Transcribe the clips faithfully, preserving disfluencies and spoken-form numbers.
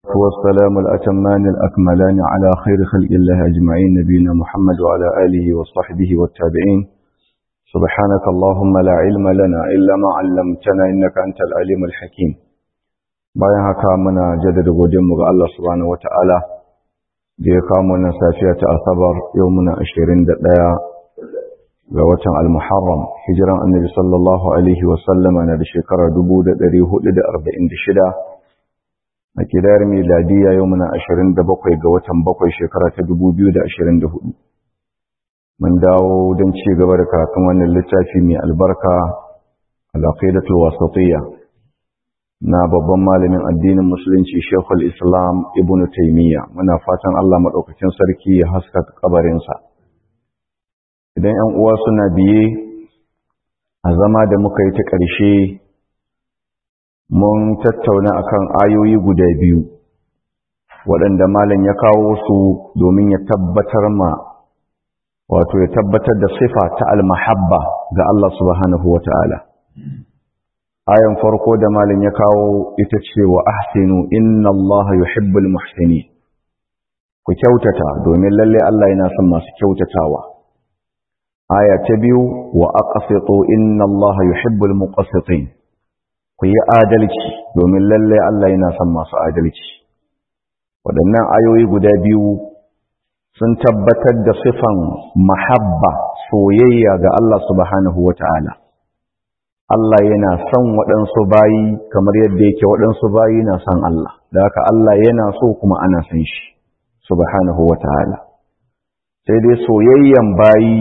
والسلام الأتمان الأكملان على خير خلق الله أجمعين نبينا محمد وعلى آله وصحبه والتابعين. سبحانك اللهم لا علم لنا إلا ما علمتنا إنك أنت العليم الحكيم. bayan haka muna jaddada godiyarmu ga Allah subhanahu wata'ala da ya kawo mana safiya ta asabar yau muna ashirin da ɗaya ga watan al-muharram hijiran annabi sallallahu alaihi wa sallama na da shekara dubu da ɗari hudu da arba'in da shida a kidar miladiya yau muna ashirin da bakwai ga watan bakwai shekara ta dubu biyu da ashirin da hudu. Mun dawo don ci gaba da karatun wannan littafi mai albarka al-aqidatul wasatiyya na babban malamin addinin musulunci Sheikhul Islam Ibn Taymiyyah. Muna fatan Allah madaukakin sarki ya haskaka kabarinsa. Idan 'yan uwa suna biye a zama da muka yi ta ƙarshe mun tattauna akan ayoyi guda biyu waɗanda malam ya kawo su domin ya tabbatar ma wato ya tabbatar da sifa ta al-mahabba ga Allah subhanahu wata'ala. Ayan farko da malam ya kawo ita ce wa ahsinu inna Allah yuhibbul muhsinin. Ku kyautata domin lalle Allah yana son masu kyautatawa. Aya ta biyu wa aqsitu inna Allah yuhibbul muqsitin. Ku yi adalci domin lalle Allah yana son masu adalci. Waɗannan ayoyi guda biyu sun tabbatar da sifan mahabba, soyayya ga Allah subhanahu wata'ala. Allah yana son waɗansu bayi kamar yadda yake waɗansu bayi na son Allah. Da haka Allah yana so kuma ana son shi subhanahu wata'ala. Sai dai soyayyan bayi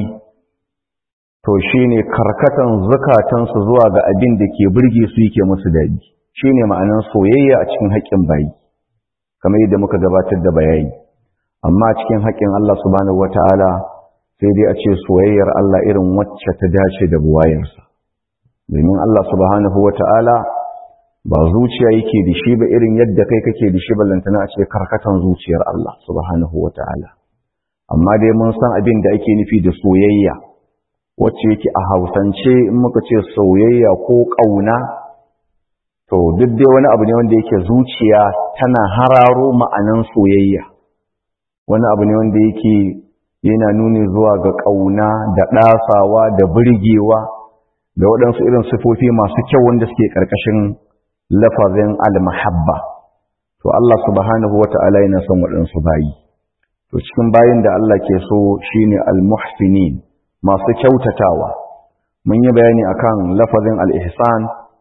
to shine karkatan zakatansu zuwa ga abin da ke burge su yake musu daɗi. Shine ma'anar soyayya a cikin haƙƙin bayi kamar yadda muka gabatar da bayani. Amma cikin haƙƙin Allah subhanahu wata'ala sai dai a ce soyayyar Allah irin wacce ta dace da buwayarsa. Domin Allah subhanahu wata'ala ba zuciya yake da shi ba irin yadda kai kake da shi ballantana a ce karkatan zuciyar Allah subhanahu wata'ala. Amma dai mun san abin da ake nufi da soyayya wacce yake a Hausance in muka ce soyayya ko ƙauna to duk dai wani abu ne wanda yake zuciya tana hararo ma'anan soyayya. Wani abu ne wanda yake yana nuni zuwa ga ƙauna da ɗasawa da burgewa da waɗansu irin sifofi masu kyau wanda suke ƙarƙashin lafazin al-mahabba. To Allah subhanahu wata'ala yana son waɗansu bayi. To cikin bayin da Allah ke so shine al-muhsinin, masu kyautatawa. Mun yi bayani akan lafazin al-ihsan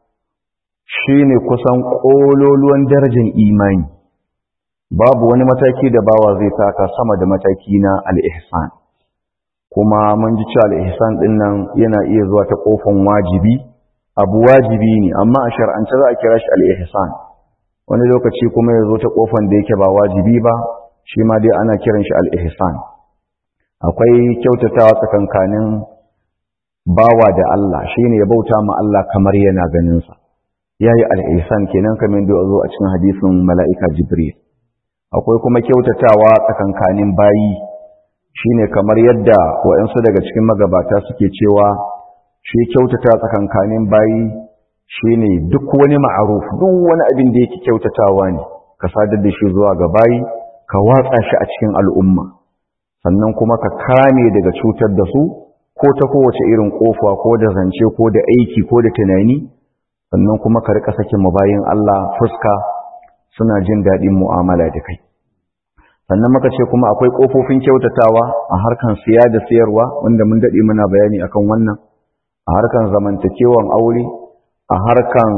shine kusan ƙololuwan darajar imani. Babu wani mataki da bawa zai taka sama da mataki na al-ihsan. Kuma mun ji cewa al-ihsan din nan yana iya zuwa ta kofan wajibi, abu wajibi ne amma a shar'ance za a kira shi al-ihsan. Wani lokaci kuma ya zo ta kofan da yake ba wajibi ba, shi ma dai ana kiran shi al-ihsan. Akwai kyautatawa tsakankanin bawa da Allah, shine ya bauta ma Allah kamar yana ganin sa. Yayi al-ihsan kenan kamar da zo a cikin hadisin mala'ika Jibril. Akwai kuma kyautatawa tsakankanin bayi, shine kamar yadda waɗansu daga cikin magabata suke cewa shi kyautata tsakankanin bayi shine duk wani ma'aruf, duk wani abin da yake kyautatawa ne ka sadar da shi zuwa ga bayi, ka watsa shi a cikin al'umma, sannan kuma ka kame daga cutar da su ko ta kowace irin kofa ko da zance ko da aiki ko da tunani, sannan kuma ka rika sakin mabayin Allah fuska suna jin daɗin mu'amala da kai. Sannan muka ce kuma akwai ƙofofin kyautatawa a harkan siya da siyarwa wanda mun daɗe muna bayani akan wannan, a harkan zamantakewan aure, a harkan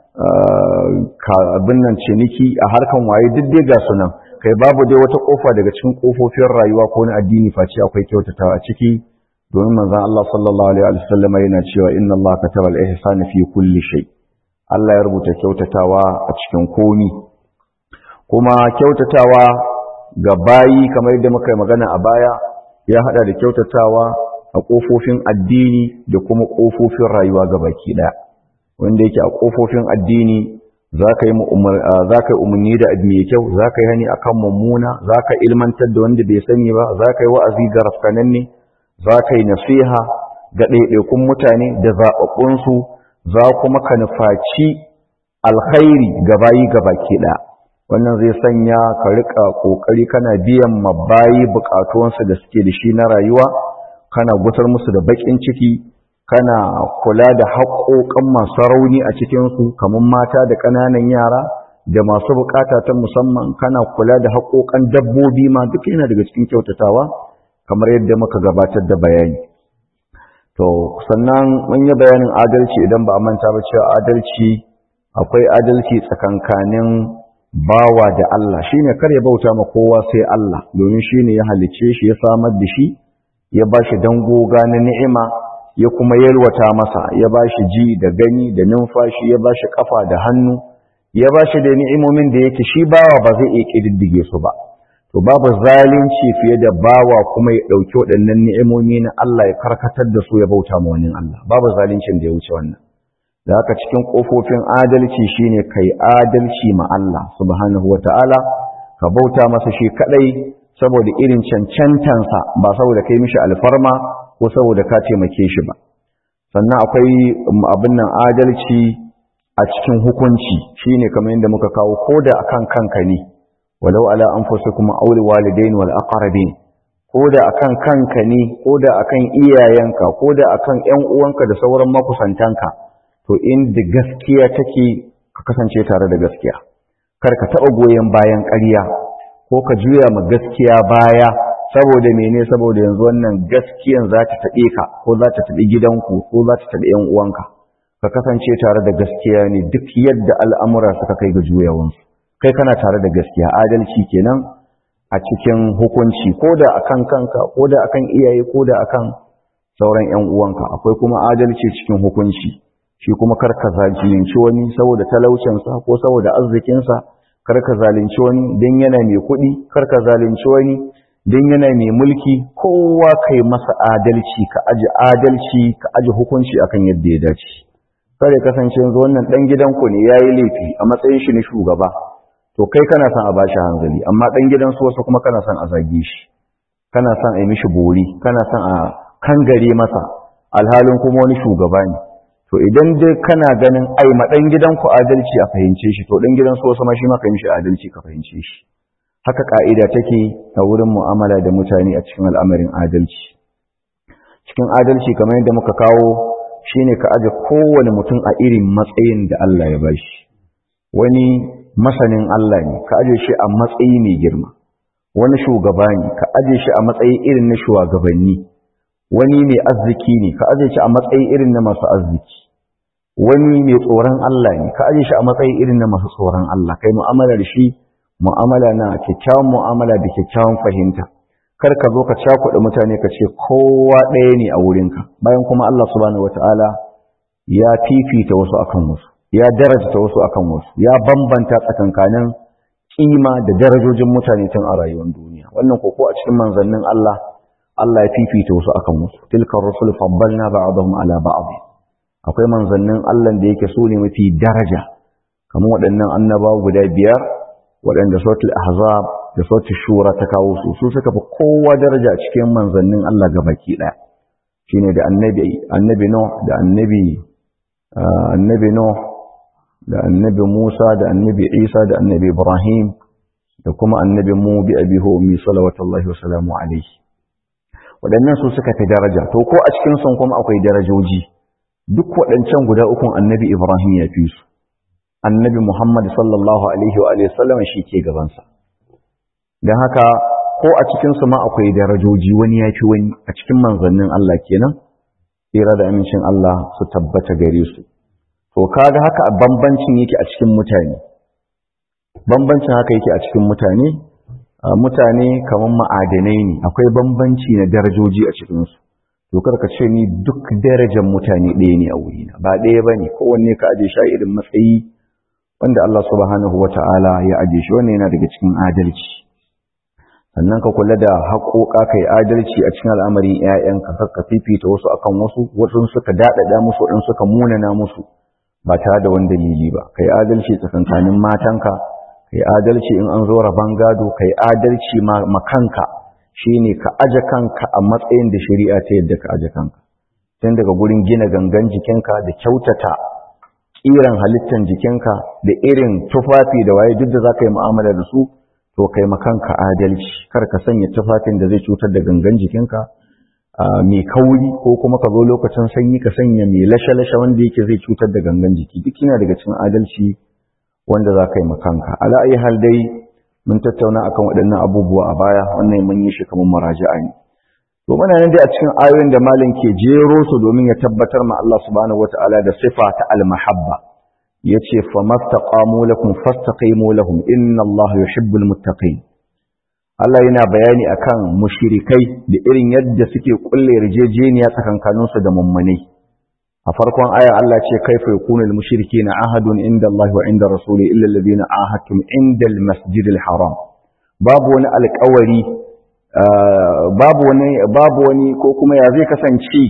abin nan ciniki, a harkan waye duk dai ga sunan. Kai babu dai wata ƙofa daga cikin ƙofofin rayuwa ko na addini face akwai kyautatawa a ciki, domin manzon Allah sallallahu alaihi wa sallam yana cewa inna Allah kataba al-ihsana fi kulli shay. Allah ya rubuta kyautatawa a cikin komi. Kuma kyautatawa ga bayi kamar yadda muka yi magana a baya ya hada da kyautatawa a ƙofofin addini da kuma ƙofofin rayuwa ga baki ɗaya. Wanda yake a ƙofofin addini za ka yi umarni da abu mai kyau, za ka yi hani akan mummuna, za ka ilmantar da wanda bai sani ba, za ka yi wa'azi ga rafkananne, za ka yi nasiha ga ɗaiɗaikun mutane da zaɓaɓɓunsu, za kuma ka nufaci alkhairi ga bayi ga baki ɗaya. wannan zai sanya ka rika kokari kana biyan mabayi bukatuwansu da suke da shi na rayuwa, kana gusar musu da bakin ciki, kana kula da haƙoƙan masu rauni a cikinsu kamar mata da ƙananan yara da masu bukata ta musamman, kana kula da haƙoƙan dabbobi ma duk yana daga cikin kyautatawa kamar yadda muka gabatar da bayani. To sannan mun yi bayanin adalci idan ba a manta ba cewa adalci akwai adalci tsakankanin bawa da Allah, shine kar ya bauta ma kowa sai Allah, domin shine ya halicce shi, ya samar da shi, ya bashi dangoga na ni'ima, ya kuma yalwata masa, ya bashi ji da gani da numfashi, ya bashi kafa da hannu, ya bashi da ni'imomin da yake shi bawa ba zai iya kididdige su ba. To babu zalunci fiye da bawa kuma ya dauki waɗannan ni'imomi na Allah ya karkatar da su ya bauta ma wani Allah. Babu zaluncin da ya wuce wannan. Da haka cikin kofofin adalci shine kai adalci ma Allah subhanahu wataala, ka bauta masa shi kadai saboda irin cancantansa, ba saboda kai mishi alfarma ko saboda ka taimake shi ba. Sannan akwai abin nan adalci a cikin hukunci, shine kamar yadda muka kawo koda akan kanka ne, walau ala anfusikum aw liwalidayn wal aqrabin, koda akan kanka ne, koda akan iyayenka, koda akan ƴan uwanka da sauran makusantanka, to inda gaskiya take ka kasance tare da gaskiya. Kar ka taɓa goyon bayan ƙarya ko ka juya ma gaskiya baya, saboda mene? Saboda yanzu wannan gaskiyan za ta taɓe ka ko za ta taɓi gidanku ko za ta taɓi ƴan uwanka. Ka kasance tare da gaskiya ne duk yadda al'amura suka kai ga juyawansu, kai kana tare da gaskiya. Adalci kenan a cikin hukunci, ko da akan kanka, ko da akan iyaye, ko da akan sauran ƴan uwanka. Akwai kuma adalci cikin hukunci, shi kuma kar ka zalunci wani saboda talaucinsa ko saboda arzikinsa, kar ka zalunci wani don yana mai kuɗi, kar ka zalunci wani don yana mai mulki. Kowa kai masa adalci, ka aji adalci, ka aji hukunci akan yadda ya dace. Kare kasance yanzu wannan ɗan gidanku ne ya yi laifi a matsayin shi na shugaba, to kai kana son a ba shi hanzari, amma ɗan gidansu wasu kuma kana son a zage shi, kana son a yi mishi bori, kana son a kangare masa, alhalin kuma wani shugaba ne. To idan dai kana ganin ai ma ɗan gidanku adalci a fahimce shi, to ɗan gidansu wasu ma shi ma ka yi mishi adalci ka fahimce shi. Haka ka'ida take a wurin mu'amala da mutane a cikin al'amarin adalci. Cikin adalci kamar yadda muka kawo shine ka aje kowane mutum a irin matsayin da Allah ya bashi. Wani masanin Allah ne, ka aje shi a matsayi mai girma. Wani shugaba ne, ka aje shi a matsayi irin na shugabanni. Wani mai arziki ne, ka aje shi a matsayi irin na masu arziki. Wani mai tsoron Allah ne, ka aje shi a matsayi irin na masu tsoron Allah. Kai mu'amala da shi mu'amala na kyakkyawan mu'amala da kyakkyawan fahimta. Kar ka zo ka cakuɗa mutane ka ce kowa ɗaya ne a wurinka, bayan kuma Allah subhanahu wataala ya fifita wasu akan wasu, ya darajta wasu akan wasu, ya bambanta tsakankanin kima da darajojin mutane tun a rayuwar duniya. Wannan ko ko a cikin manzannin Allah, Allah ya fifita wasu akan wasu. Tilka rusul faddalna ba'dahum ala ba'd. Akwai manzannin Allah da yake so ne mafi daraja, kamar waɗannan annabawa guda biyar waɗanda suratul ahzab da suratul shura ta kawo su, su suka fi kowa daraja a cikin manzannin Allah gabaki ɗaya. Shine da annabi annabi Nuh da annabi annabi Nuh da annabi Musa da annabi Isa da annabi Ibrahim da kuma annabi mu bi abihi wa ummi salawatullahi wa salamu alaihi. Waɗannan su suka fi daraja. To ko a cikin sun kuma akwai darajoji. Duk waɗancan guda ukun annabi Ibrahim ya fi su. Annabi Muhammad sallallahu alaihi wa alihi sallam shi ke gabansa. Dan haka ko a cikin su ma akwai darajoji, wani ya fi wani a cikin manzannin Allah kenan. Tsira da amincin Allah su tabbata gare su. To kaga haka bambancin yake a cikin mutane. Bambancin haka yake a cikin mutane. Mutane kaman ma'adanai ne, akwai bambanci na darajoji a cikin su. To kar ka ce ni duk darajar mutane ɗaya ne a wurina, ba ɗaya bane, kowanne ka aje shi a irin matsayi wanda Allah subhanahu wata'ala ya aje shi. Wannan yana daga cikin adalci. Sannan ka kula da haƙoƙa kai adalci a cikin al'amarin ƴaƴanka, kar ka fifita wasu akan wasu, wasu suka daɗaɗa musu, wasu suka munana musu ba tare da wani dalili ba. Kai adalci tsakankanin matanka, kai adalci in an zo rabon gado, kai adalci ma kanka, shine ka aje kanka a matsayin da shari'a ta yadda ka aje kanka, tun daga gurin gina gangan jikinka da kyautata kiran halittan jikinka da irin tufafi da waye duk da za ka yi mu'amala da su to kai makanka adalci, kar ka sanya tufafin da zai cutar da gangan jikinka mai kauri, ko kuma ka zo lokacin sanyi ka sanya mai lashe-lashe wanda yake zai cutar da gangan jiki. Duk yana daga cikin adalci wanda za ka yi makanka. Ala ayi hal dai mun tattauna akan waɗannan abubuwa a baya, wannan mun yi shi kamar muraja'a ne. To muna nan dai a cikin ayoyin da malam ke jero su domin ya tabbatar ma Allah subhanahu wata'ala da sifa ta al-mahabba. Yace famastaqamu lakum fastaqimu lahum inna Allah yuhibbul muttaqin. Allah yana bayani akan mushrikai da irin yadda suke kulle yarjejeniya tsakankanin su da mummunai. A farkon aya Allah ce kaifa yakunul mushrikeena ahadun inda Allah wa inda rasuli illa alladhina ahadtum inda al-masjidil haram. Babu wani alƙawari babu wani babu wani ko kuma ya zai kasance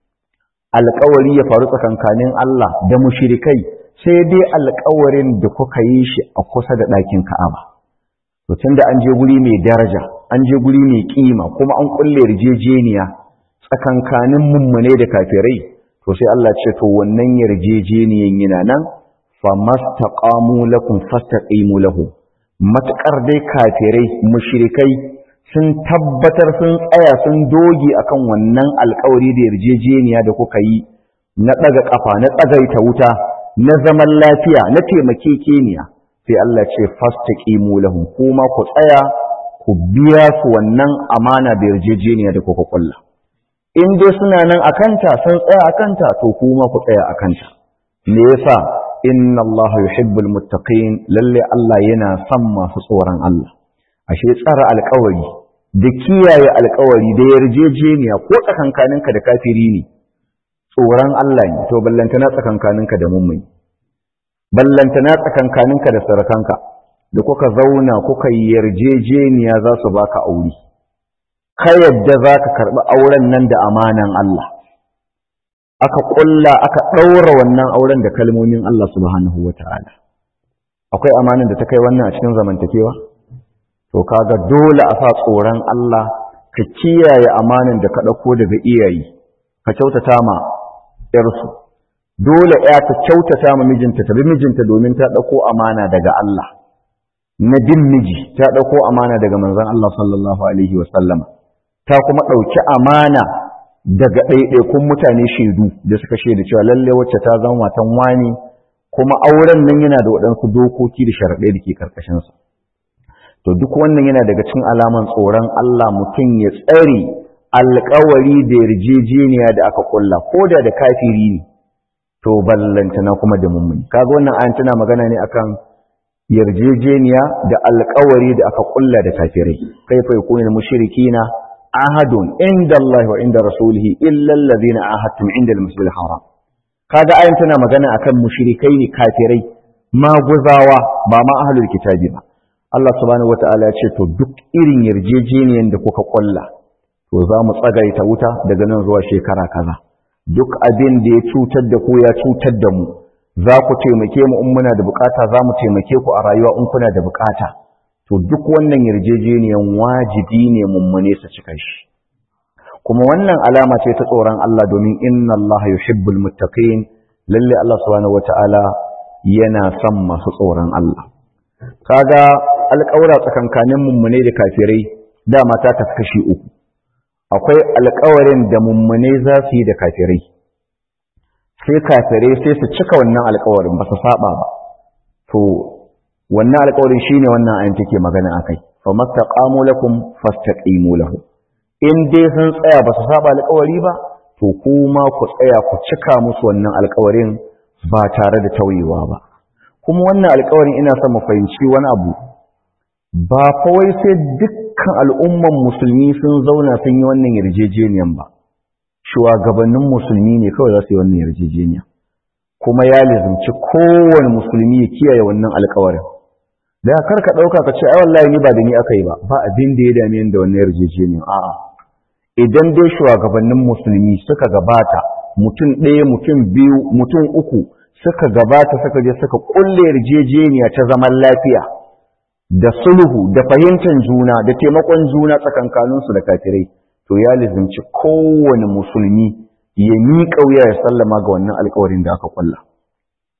alƙawari ya faru tsakankanin Allah da mushrikai sai dai alƙawarin da kuka yi shi a kusa da ɗakin Ka'aba. To tunda an je guri mai daraja, an je guri mai kima, kuma an kulle yarjejeniya tsakankanin mummune da kafirai, to sai Allah ce to wannan yarjejeniyan yana nan famastaqamu lakum fastaqimu lahu. Matakar dai kafirai mushrikai sun tabbatar sun tsaya sun doge akan wannan alƙawari da yarjejeniya da kuka yi na ɗaga ƙafa, na tsagaita wuta, na zaman lafiya, na taimakekeniya, sai Allah ce fastaqimu lahum, kuma ku tsaya ku biya su wannan amana da yarjejeniya da kuka kulla. In dai suna nan akanta, sun tsaya akanta, to kuma ku tsaya akanta. Me yasa? Inna Allah yuhibbul muttaqin, lalle Allah yana son masu tsoron Allah. Ashe tsara alƙawari da kiyaye alƙawari da yarjejeniya ko tsakankaninka da kafiri ne tsoron Allah ne, to ballantana tsakankaninka da mummuni, ballantana tsakankaninka da sarakanka da kuka zauna kuka yi yarjejeniya za su baka aure, ka yadda za ka karɓi auren nan da amanan Allah, aka ƙulla aka ɗaura wannan auren da kalmomin Allah subhanahu wa ta'ala. Akwai amanan da ta kai wannan a cikin zamantakewa? To kaga dole a sa tsoron Allah, ka kiyaye amanan da ka ɗauko daga iyaye, ka kyautata ma ‘yarsu. Dole ‘ya ta kyautata ma mijinta, ta bi mijinta domin ta ɗauko amana daga Allah. Na bin miji, ta ɗauko amana daga manzon Allah sallallahu Alaihi wasallama. Ta kuma ɗauki amana daga ɗaiɗaikun mutane shaidu da suka shaida cewa lalle wacce ta zama matan wani, kuma auren nan yana da waɗansu dokoki da sharaɗai da ke ƙarƙashinsa. To duk wannan yana daga cikin alaman tsoron Allah, mutum ya tsare alƙawari da yarjejeniya da aka kulla, ko da da kafiri ne, to ballantana kuma da mummuni. Kaga wannan ayan tana magana ne akan yarjejeniya da alƙawari da aka kulla da kafirai. Kaifa yakunu mushrikina ahadun inda Allah wa inda rasulihi illa alladhina ahadtum inda al-masjidil haram. Kaga ayan tana magana akan mushrikai ne, kafirai, maguzawa, ba ma ahlul kitabi ba. Allah subhanahu wata'ala ya ce to duk irin yarjejeniyan da kuka kulla, to za mu tsagaita wuta daga nan zuwa shekara kaza. Duk abin da ya cutar da ku ya cutar da mu, za ku taimake mu in muna da bukata, za mu taimake ku a rayuwa in kuna da bukata. To duk wannan yarjejeniyan wajibi ne mummune su cika shi. Kuma wannan alama ce ta tsoron Allah, domin inna Allah yuhibbul muttaqin, lalle Allah subhanahu wata'ala yana son masu tsoron Allah. Kaga alƙawura tsakankanin mummune da kafirai dama ta tafi kashi uku. Akwai alƙawarin da mummune za su yi da kafirai, sai kafirai sai su cika wannan alƙawarin, ba su saba ba. To wannan alƙawarin shine wannan ayin take magana akai, famastaqamu lakum fastaqimu lahu. In dai sun tsaya ba su saba alƙawari ba, to kuma ku tsaya ku cika musu wannan alƙawarin ba tare da tauyewa ba. Kuma wannan alƙawarin ina son mu fahimci wani abu, ba kawai sai dukkan al'umman musulmi sun zauna sun yi wannan yarjejeniyan ba, shugabannin musulmi ne kawai za su yi wannan yarjejeniya, kuma ya lizimci kowane musulmi ya kiyaye wannan alƙawarin. Da kar ka ɗauka ka ce ai wallahi ni ba da ni aka yi ba, ba abin da ya dame ni da wannan yarjejeniyan. A'a, idan dai shugabannin musulmi suka gabata, mutum ɗaya, mutum biyu, mutum uku suka gabata suka je suka kulle yarjejeniya ta zaman lafiya da sulhu da fahimtar juna da taimakon juna tsakankaninsu da kafirai, to ya lizimci kowane musulmi ya miƙa wuya ya sallama ga wannan alƙawarin da aka kulla.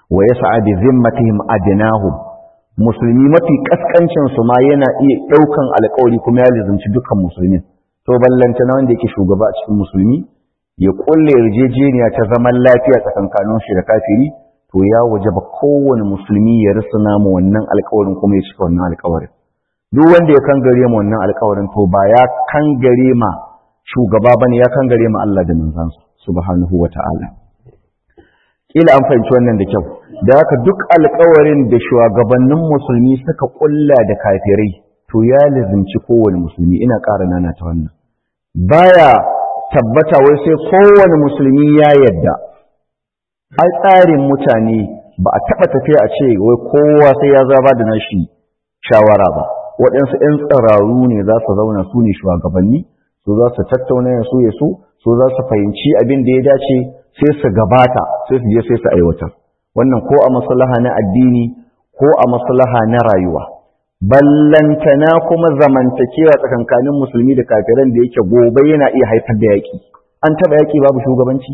wa yas'a bi zimmatihim adnahum musulmi mafi kaskancin su ma yana iya daukan alƙawari kuma ya lazimci dukkan musulmin to ballanta na wanda yake shugaba a cikin musulmi ya kulle yarjejeniya ta zaman lafiya tsakankanin shi da kafiri to ya wajaba kowane musulmi ya risana mu wannan alƙawarin kuma ya cika wannan alƙawarin duk wanda ya kangare mu wannan alƙawarin to ba ya kangare ma shugaba bane ya kangare ma Allah da manzansa subhanahu wata'ala kila an fahimci wannan da kyau da haka duk alƙawarin da shugabannin musulmi suka kulla da kafirai to ya lazimci kowane musulmi ina ƙara nana ta wannan baya tabbata wai sai kowane musulmi ya yadda ai tsarin mutane ba a taɓa tafiya a ce wai kowa sai ya zaba da nashi shawara ba waɗansu 'yan tsararru ne za su zauna su ne shugabanni su za su tattauna ya su ya su su za su fahimci abin da ya dace sai su gabata sai su je sai su aiwatar wannan ko a maslaha na addini ko a maslaha na rayuwa ballantana kuma zamantakewa tsakankanin musulmi da kafiran da yake gobe yana iya haifar da yaƙi an taɓa yaƙi babu shugabanci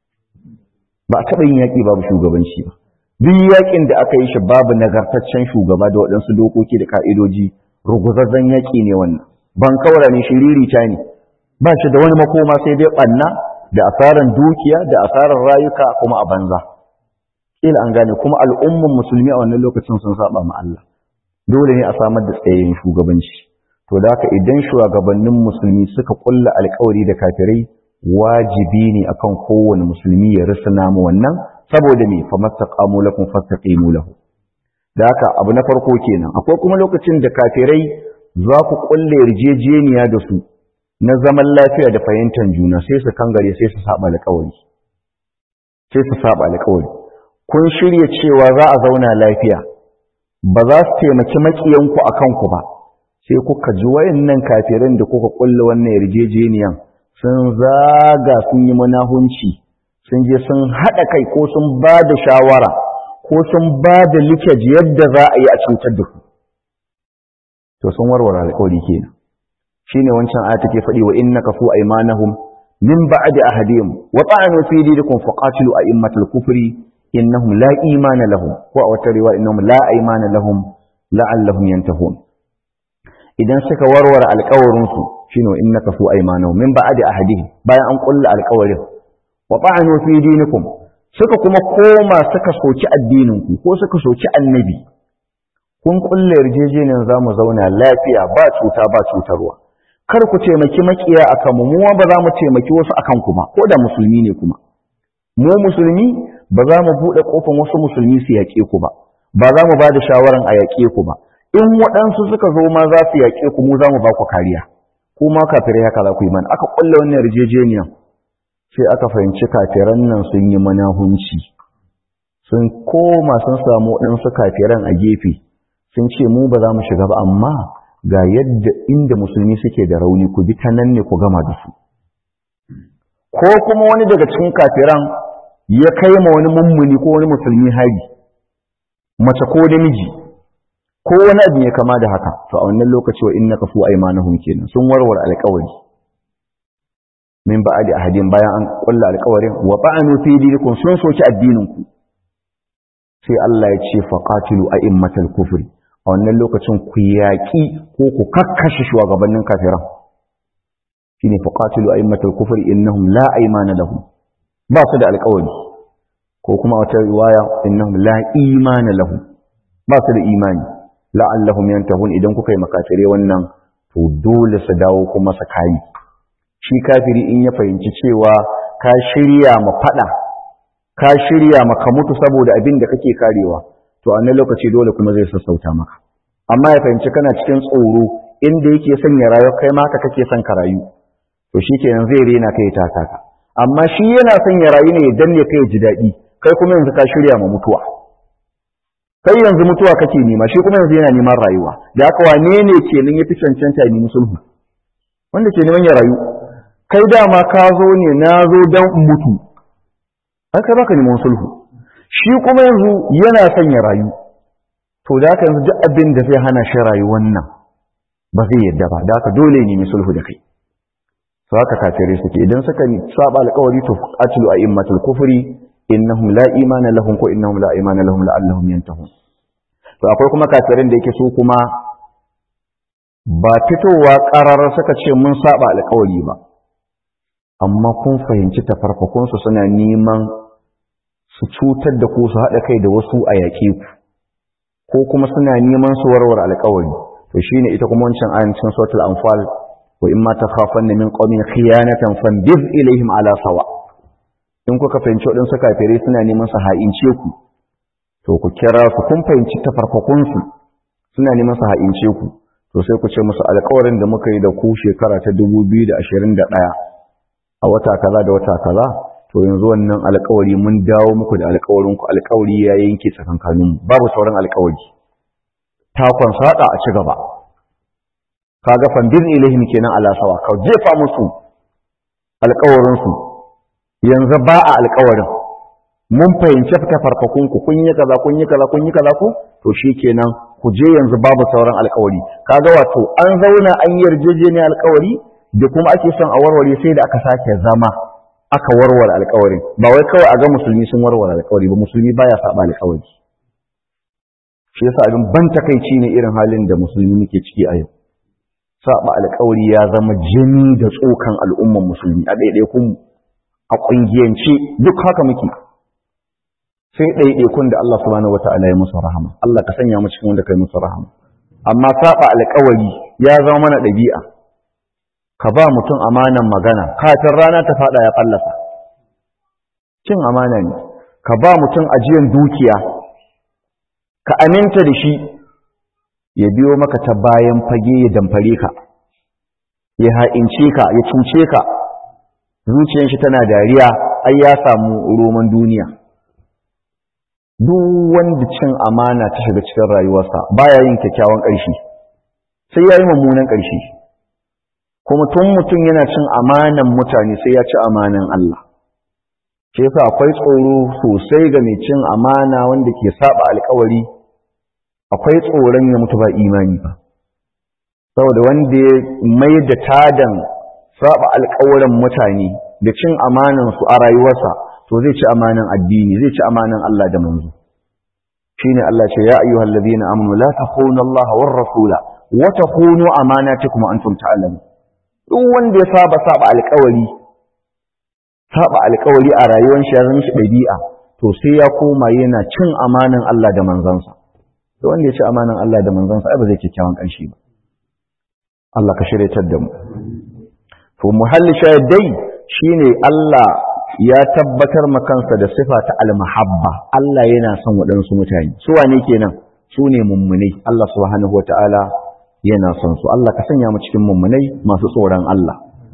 ba a taɓa yin yaƙi babu shugabanci ba duk yaƙin da aka yi shi babu nagartaccen shugaba da waɗansu dokoki da ka'idoji ruguzazzan yaƙi ne wannan ban kaura ne shiririta ne ba shi da wani makoma sai dai ɓanna da asaran dukiya da asaran rayuka kuma a banza kila an gane kuma al'umman musulmi a wannan lokacin sun saba ma Allah dole ne a samar da tsayayyen shugabanci to da haka idan shugabannin musulmi suka kulla alƙawari da kafirai wajibi ne akan kowane musulmi ya risana mu wannan saboda me fa mastaqamu lakum fastaqimu lahu da haka abu na farko kenan akwai kuma lokacin da kafirai za ku kulle yarjejeniya da su na zaman lafiya da fahimtar juna sai su kangare sai su saba alƙawari sai su saba alƙawari kun shirya cewa za a zauna lafiya ba za su taimaki makiyanku a kanku ba sai kuka ji wayannan kafiran da kuka kulle wannan yarjejeniyan sun zaga sun yi manahunci sun je sun haɗa kai ko sun ba da shawara ko sun ba da likaji yadda za a yi a cutar da ku to sun warware alƙawari kenan shine wancan aya take faɗi wa innaka fu aymanahum min ba'di ahadihim wa ta'anu fi dinikum faqatilu a'immatal kufri innahum la imana lahum ko a wata riwaya innahum la aymana lahum la'allahum yantahun idan suka warware alƙawarin su shine innaka fu aymanahum min ba'di ahadihim bayan an kulla alƙawarin wa ta'anu fi dinikum suka kuma koma suka soki addinin ku ko suka soki annabi kun kulle yarjejeniyar zamu zauna lafiya ba cuta ba cutarwa kar ku taimaki makiya akan mu mu ba za mu taimaki wasu akan ku ba ko da musulmi ne kuma mu musulmi ba za mu buɗe ƙofan wasu musulmi su yaƙe ku ba ba za mu ba da shawaran a yaƙe ku ba in waɗansu suka zo ma za su yaƙe ku mu za mu ba ku kariya ku ma kafirai haka za ku yi mana aka ƙulla wannan yarjejeniyan sai aka fahimci kafiran nan sun yi manahunci sun koma sun samu waɗansu kafiran a gefe sun ce mu ba za mu shiga ba amma ga yadda inda musulmi suke da rauni ku bi ta nan ne ku gama da su ko kuma wani daga cikin kafiran ya kai ma wani mummuni ko wani musulmi hari mace ko namiji ko wani abu ya kama da haka to a wannan lokaci wa innaka fu aymanahum kenan sun warware alƙawari min ba'di ahadin bayan an kulla alƙawarin wa ba'anu fi dinikum sun soki addinin ku sai Allah ya ce faqatilu a'immatal kufri a wannan lokacin ku yaki ko ku kakkashe shugabannin kafiran shine faqatilu a'immatal kufri innahum la aymana lahum ba su da alƙawari ko kuma wata riwaya innahum la imana lahum ba su da imani la'allahum yantahun idan kuka yi makatire wannan to dole su dawo kuma su kai shi kafiri in ya fahimci cewa ka shirya ma fada ka shirya maka mutu saboda abin da kake karewa to a wannan lokaci dole kuma zai sassauta maka amma ya fahimci kana cikin tsoro inda yake son ya rayu kai ma haka kake son ka rayu to shikenan zai rena kai ta taka amma shi yana son ya rayu ne dan ne kai ji daɗi kai kuma yanzu ka shirya ma mutuwa kai yanzu mutuwa kake nema shi kuma yanzu yana neman rayuwa da haka wane ne kenan yafi cancanta ya nemi sulhu wanda ke neman ya rayu kai dama ka zo ne na zo dan mutu ai kai baka neman sulhu shi kuma yanzu yana son ya rayu to da haka yanzu duk abin da zai hana shi rayuwar nan ba zai yadda ba da haka dole ne mai sulhu da kai to haka kafirai suke idan suka saba alƙawari to qatilu a'immatul kufri innahum la imana lahum ko innahum la imana lahum la'allahum yantahun. To akwai kuma kafirin da yake su kuma ba fitowa ƙarar suka ce mun saba alƙawari ba, amma kun fahimci tafarfakunsu suna neman su cutar da ku su haɗa kai da wasu a yaƙe ku, ko kuma suna neman su warware alƙawari. To shine ita kuma wancan ayan cikin suratul anfal, wa imma takhafanna min qaumin khiyanatan fanbiz ilaihim ala sawa. In kuka fahimci waɗansu kafirai suna neman su ha'ince ku, to ku kira su, kun fahimci tafarfakunsu suna neman su ha'ince ku, to sai ku ce musu alƙawarin da muka yi da ku shekara ta dubu biyu da ashirin da ɗaya a wata kaza da wata kaza, to yanzu wannan alƙawari mun dawo muku da alƙawarin ku, alƙawari ya yanke tsakankaninmu, babu sauran alƙawari, takon saɗa a ci gaba. Kaga fandir ilaihim kenan ala sawa, ka jefa musu alƙawarin su, yanzu ba a alƙawarin, mun fahimci ta farfakun ku, kun yi kaza kun yi kaza kun yi kaza ku, to shikenan ku je yanzu babu sauran alƙawari. Kaga wato an zauna an yarjejeniya alƙawari da kuma ake son a warware, sai da aka sake zama aka warware alƙawarin, ba wai kawai a ga musulmi sun warware alƙawari ba, musulmi baya saba alƙawari. Shi yasa abin ban takeici ne irin halin da musulmi muke ciki a yau. Saba alƙawari ya zama jini da tsokan al'umman musulmi a ɗaiɗaikun a ƙungiyance duk haka muke. Sai ɗaiɗaikun da Allah subhanahu wata'ala ya musu rahama, Allah ka sanya mu cikin wanda kai musu rahama. Amma saba alƙawari ya zama mana ɗabi'a. Ka ba mutum amanan magana, kafin rana ta faɗa ya fallasa. Cin amana ne. Ka ba mutum ajiyan dukiya, ka aminta da shi, ya biyo maka ta bayan fage ya damfare ka, ya ha'ince ka, ya cuce ka, zuciyar shi tana dariya, ai ya samu roman duniya. Duk wanda cin amana ta shiga cikin rayuwarsa baya yin kyakkyawan ƙarshe, sai ya yi mummunan ƙarshe. Kuma tun mutum yana cin amanan mutane sai ya ci amanan Allah. Shi yasa akwai tsoro sosai ga mai cin amana wanda ke saba alƙawari, akwai tsoron ya mutu ba imani ba. Saboda wanda ya mai da tadan saba alƙawarin mutane da cin amanansu a rayuwarsa, to zai ci amanan addini, zai ci amanan Allah da manzo. Shine Allah ce ya ayyuhal ladina amanu la takhunu Allah war rasula wa takhunu amanatikum wa antum ta'lamun. Duk wanda ya saba saba alƙawari, saba alƙawari a rayuwar shi ya zama shi dabi'a, to sai ya koma yana cin amanan Allah da manzansa. Da wanda ya ci amanan Allah da manzansa ai ba zai kyakkyawan ƙarshe ba. Allah ka shiryatar da mu. To muhalli shahidai shine Allah ya tabbatar makansa da sifa ta al-mahabba. Allah yana son waɗansu mutane. Su wane kenan? Su ne mummunai. Allah subhanahu wata'ala yana son su. Allah ka sanya mu cikin mummunai masu tsoron Allah.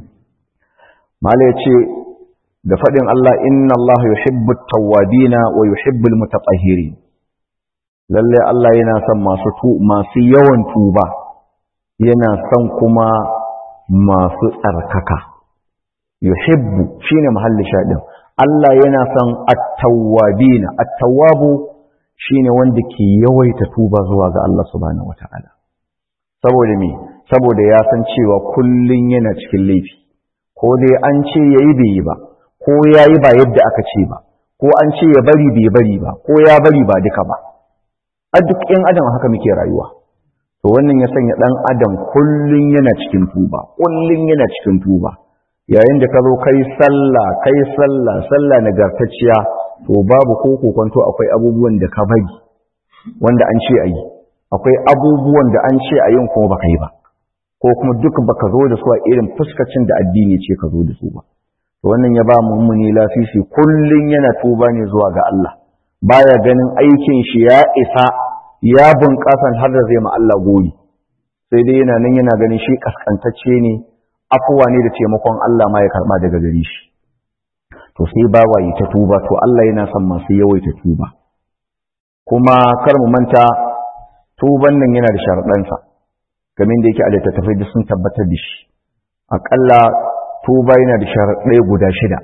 Mala yace da faɗin Allah, inna Allah yuhibbu at-tawwabina wa yuhibbu al-mutatahhirin. Lalle Allah yana son masu tu masu yawan tuba, yana son kuma masu tsarkaka. Yuhibbu shine mahalli shadin. Allah yana son at-tawwabina. At-tawwabu shine wanda ke yawaita tuba zuwa ga Allah subhanahu wataala. Saboda me? Saboda ya san cewa kullun yana cikin laifi. Ko dai an ce yayi bai yi ba, ko yayi ba yadda aka ce ba, ko an ce ya bari bai bari ba, ko ya bari ba duka ba. A duk in adam haka muke rayuwa. To wannan ya sanya dan adam kullun yana cikin tuba, kullun yana cikin tuba. Yayin da ka zo kai sallah kai sallah sallah nagartacciya, to babu ko kokonto akwai abubuwan da ka bari wanda an ce ayi, akwai abubuwan da an ce ayin kuma baka yi ba, ko kuma duk baka zo da su a irin fuskacin da addini ce ka zo da su ba. To wannan ya ba mummuni lafifi kullun yana tuba ne zuwa ga Allah, baya ganin aikin shi ya isa ya bunƙasa har da zai ma Allah goyi, sai dai yana nan yana ganin shi kaskantacce ne, afuwa ne da taimakon Allah ma ya karba daga gare shi. To sai bawa yi ta tuba, to Allah yana son masu yawaita tuba. Kuma kar mu manta tuban nan yana da sharaɗansa, gamin da yake a littattafai duk sun tabbatar da shi. Aƙalla tuba yana da sharaɗai guda shida.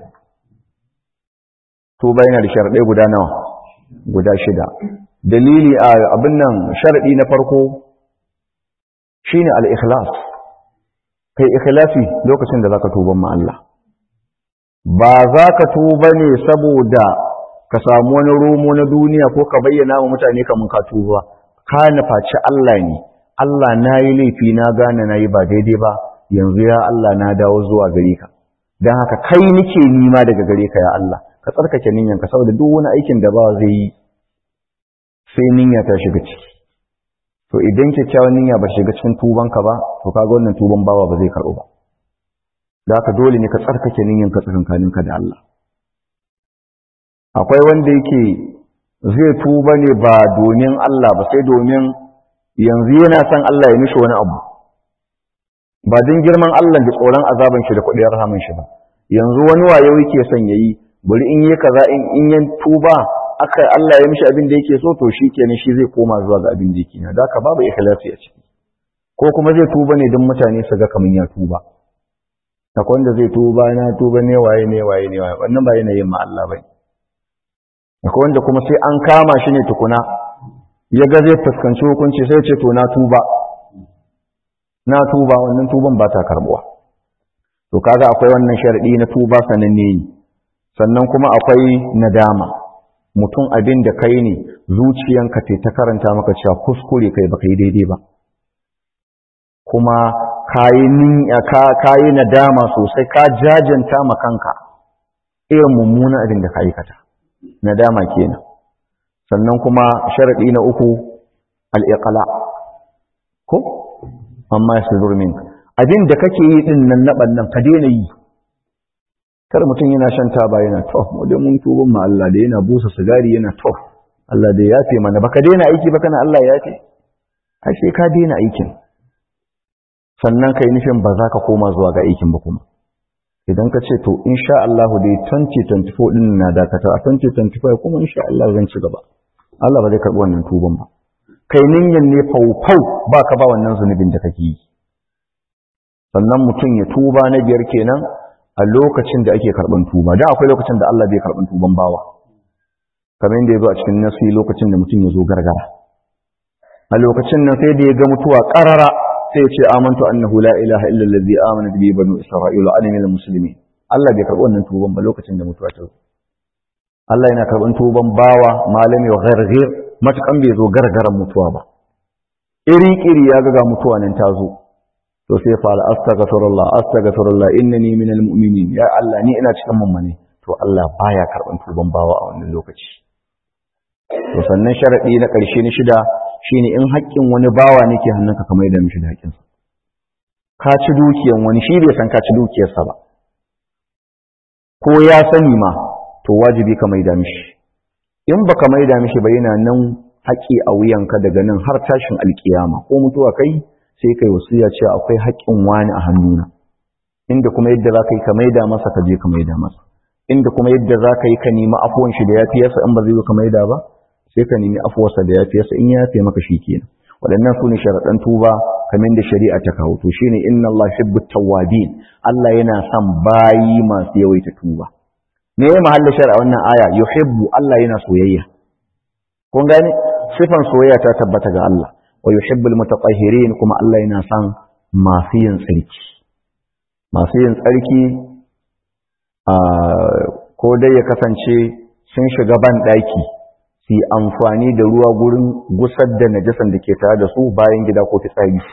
Tuba yana da sharaɗai guda nawa? Guda shida. Dalili a abin nan sharaɗi na farko shine al-ikhlas. Kai ikhlasi lokacin da zaka tuba ma Allah. Ba za ka tuba ne saboda ka samu wani romo na duniya ko ka bayyana wa mutane kamun ka tuba, ka nufaci Allah ne, Allah na yi laifi na gane na yi ba daidai ba, yanzu ya Allah na dawo zuwa gare ka, don haka kai nike nima daga gare ka ya Allah, ka tsarkake niyyanka saboda duk wani aikin da ba zai yi sai niyya ta shiga ciki. To idan kyakkyawan niyya ba shiga cikin tubanka ba, to kaga wannan tuban bawa ba zai karɓu ba. Da haka dole ne ka tsarkake niyyanka tsakankaninka da Allah. Akwai wanda yake zai tuba ne ba domin Allah ba, sai domin yanzu yana son Allah ya mishi wani abu. Ba don girman Allah da tsoron azaban shi da kuɗiyar rahamin shi ba. Yanzu wani wayo yake son yayi, bari in yi kaza in in yan tuba aka Allah ya mishi abin da yake so, to shi kenan shi zai koma zuwa ga abin da yake na. Da haka babu ikhlasi a ciki. Ko kuma zai tuba ne don mutane su ga kaman ya tuba. Akwai wanda zai tuba na tuba ne waye ne waye ne waye, wannan ba yana yin ma Allah bane. Akwai wanda kuma sai an kama shi ne tukuna ya ga zai fuskanci hukunci sai ce to na tuba na tuba wannan tuban ba ta karbuwa. To kaga akwai wannan sharadi na tuba sananne ne. Sannan kuma akwai nadama, mutum abin da kai ne zuciyanka ce ta karanta maka cewa kuskure kai baka yi daidai ba, kuma kayi ninya ka kayi nadama sosai, ka jajanta ma kanka irin mummunan abin da ka aikata, nadama kenan. Sannan kuma sharadi na uku al-iqla, ko amma yasdur mink, abin da kake yi din nan na bannan ka daina yi. Kar mutum yana shan taba yana to mu da mun tubun ma Allah, da yana busa sigari yana to Allah da ya yafe mana, baka daina aiki ba kana Allah ya yafe, ashe ka daina aikin. Sannan kai nufin ba za ka koma zuwa ga aikin ba kuma. Idan ka ce to insha Allah dai twenty twenty-four din na dakata, a twenty twenty-five kuma insha Allah zan ci gaba, Allah ba zai karɓi wannan tuban ba. Kai ninyan ne faufau ba ka ba wannan zunubin da kake yi. Sannan mutum ya tuba na biyar kenan a lokacin da ake karɓan tuba. Da akwai lokacin da Allah bai karɓan tuban bawa, kamar yadda ya zo a cikin nasi, lokacin da mutum ya zo gargara. A lokacin nan sai da ya ga mutuwa ƙarara sai ya ce amantu annahu la ilaha illa allazi amana bihi banu isra'ila wa ana minal muslimin. Allah bai karɓi wannan tuban ba lokacin da mutuwa ta zo. Allah yana karɓan tuban bawa malami wa gharghir, matukan bai zo gargaran mutuwa ba. Iri iri ya ga mutuwa nan ta zo, to sai fara astaghfirullah astaghfirullah innani minal mu'minin, ya Allah ni ina cikin mummune. To Allah baya karɓan tuban bawa a wannan lokaci. To sannan sharadi na ƙarshe na shida shine in haƙƙin wani bawa ne ke hannunka ka maida mishi da haƙƙinsa. Ka ci dukiyan wani, shi bai san ka ci dukiyarsa ba, ko ya sani ma, to wajibi ka maida mishi. In baka maida mishi ba yana nan haƙƙi a wuyanka daga nan har tashin alƙiyama, ko mutuwa kai sai kai wasiya cewa akwai haƙƙin wani a hannuna, inda kuma yadda za ka yi ka maida masa ka je ka maida masa, inda kuma yadda za ka yi ka nemi afuwan shi da yafiyarsa, in ba zai yi ka maida ba sai ka nemi afuwarsa da yafiyarsa, in ya yafe maka shi kenan. Waɗannan su ne sharaɗan tuba kamar da shari'a ta kawo. To shine inna Allah yuhibbu tawwabin, Allah yana son bayi masu yawaita tuba. Me ya mahallin shari'a wannan aya? Yuhibbu, Allah yana soyayya. Kun gane sifan soyayya ta tabbata ga Allah. Wa yuhibbul mutatahhirin, kuma Allah yana son masu yin tsarki. Masu yin tsarki a ko dai ya kasance sun shiga ban daki su yi amfani da ruwa gurin gusar da najasan da ke tare da su bayan gida ko fitsari,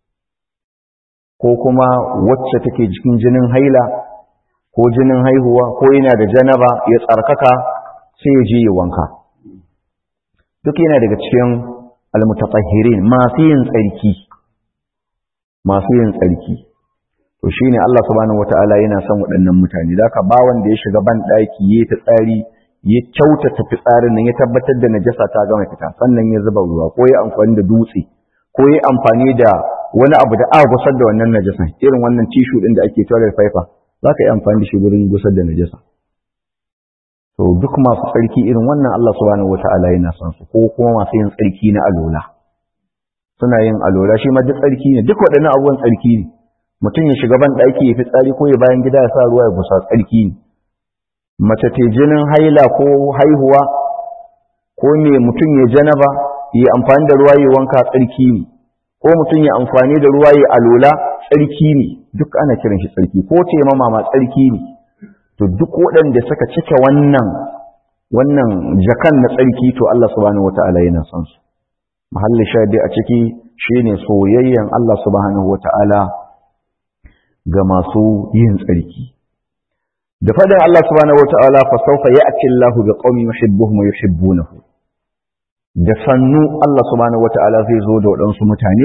ko kuma wacce take cikin jinin haila ko jinin haihuwa ko yana da janaba ya tsarkaka sai ya je ya wanka. Duk yana daga cikin almutatahhirin, masu yin tsarki, masu yin tsarki. To shine Allah subhanahu wataala yana son waɗannan mutane. Da ka ba wanda ya shiga ban daki yayi fitsari, ya kyautata fitsarin nan, ya tabbatar da najasa ta gama fita, sannan ya zuba ruwa ko ya amfani da dutse ko ya amfani da wani abu da aka gusar da wannan najasan, irin wannan tishu din da ake toilet paper, za ka yi amfani da shi wurin gusar da najasa. To duk masu tsarki irin wannan Allah subhanahu wata'ala yana son su, ko kuma masu yin tsarki na alola, suna yin alola, shi ma duk tsarki ne, duk waɗannan abubuwan tsarki ne. Mutum ya shiga ban ɗaki ya fi tsari ko ya bayan gida ya sa ruwa ya gusa, tsarki ne. Mace ta jinin haila ko haihuwa ko me mutum ya janaba ya amfani da ruwa ya wanka, tsarki ne. Ko mutum ya amfani da ruwa ya alola, tsarki ne. Duk ana kiran shi tsarki. Ko taimama ma tsarki ne. To duk waɗanda suka cike wannan wannan jakan na tsarki to Allah subhanahu wata'ala yana son su mahallin shahidi a ciki shine soyayyen Allah subhanahu wata'ala ga masu yin tsarki da fadin Allah subhanahu wata'ala fa sawfa ya'ti Allahu biqaumin yuhibbuhum wa yuhibbunahu da sannu Allah subhanahu wata'ala zai zo da waɗansu mutane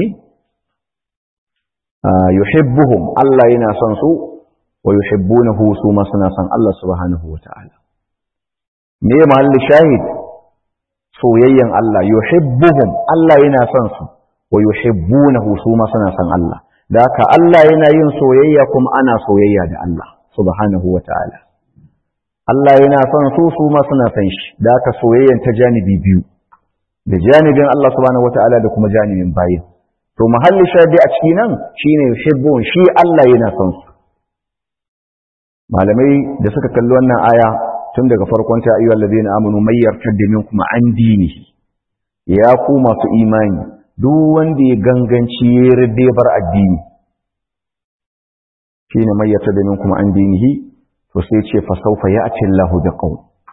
yuhibbuhum Allah yana son su wa yuhibbunahu su ma suna son Allah subhanahu wata'ala me mahallin shahid soyayyen Allah yuhibbuhum Allah yana son su wa yuhibbunahu su ma suna son Allah da haka Allah yana yin soyayya kuma ana soyayya da Allah subhanahu wata'ala Allah yana son su su ma suna son shi da haka soyayyan ta janibi biyu da janibin Allah subhanahu wata'ala da kuma janibin bayin to mahalli shahidi a ciki nan shine yuhibbun shi Allah yana son su malamai da suka kalli wannan aya tun daga farkon ta ayyuhal ladina amanu may yartadda minkum an dinihi ya ku masu imani duk wanda ya ganganci ya rade bar addini shine may yartadda minkum an dinihi to sai ce fa sawfa ya'ti Allahu biqaum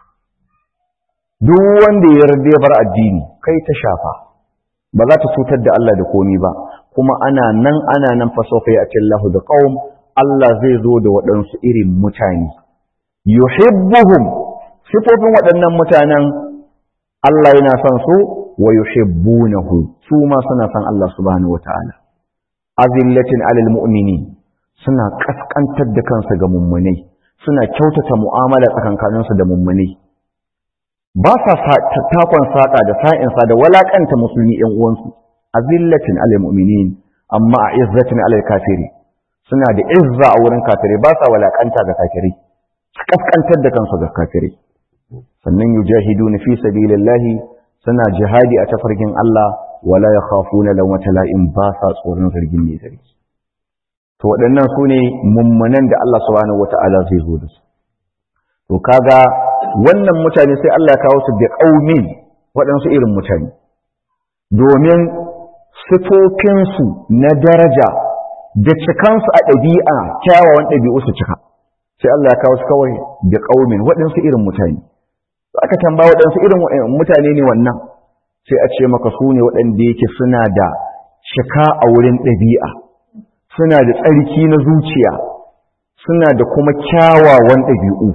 duk wanda ya rade bar addini kai ta shafa ba za ta cutar da Allah da komi ba kuma ana nan ana nan fa sawfa ya'ti Allahu biqaum Allah zai zo da waɗansu irin mutane yuhibbuhum sifofin waɗannan mutanen Allah yana son su wa yuhibbunahu su ma suna son Allah subhanahu wataala azillatin alal mu'minin suna kaskantar da kansu ga mummunai suna kyautata mu'amala tsakankaninsu da mummunai ba sa takon saka da sa'insa da walakanta musulmi ƴan uwansu azillatin alal mu'minin amma a izzatin alal kafiri suna da izza a wurin kafirai ba sa walakanta ga kafirai kaskantar da kansu ga kafirai sannan yujahiduna fi sabilillahi suna jihadi a tafarkin Allah wala yakhafuna lawmata la'im ba sa tsoron zargin mai zargi to waɗannan su ne mummunan da Allah subhanahu wata'ala zai zo da su to kaga wannan mutane sai Allah ya kawo su bi qaumin waɗansu irin mutane domin sifofinsu na daraja da cikansu a ɗabi'a kyawawan ɗabi'u su cika sai Allah ya kawo su kawai da ƙaumin waɗansu irin mutane aka tambaya waɗansu irin mutane ne wannan sai a ce maka su ne waɗanda yake suna da cika a wurin ɗabi'a suna da tsarki na zuciya suna da kuma kyawawan ɗabi'u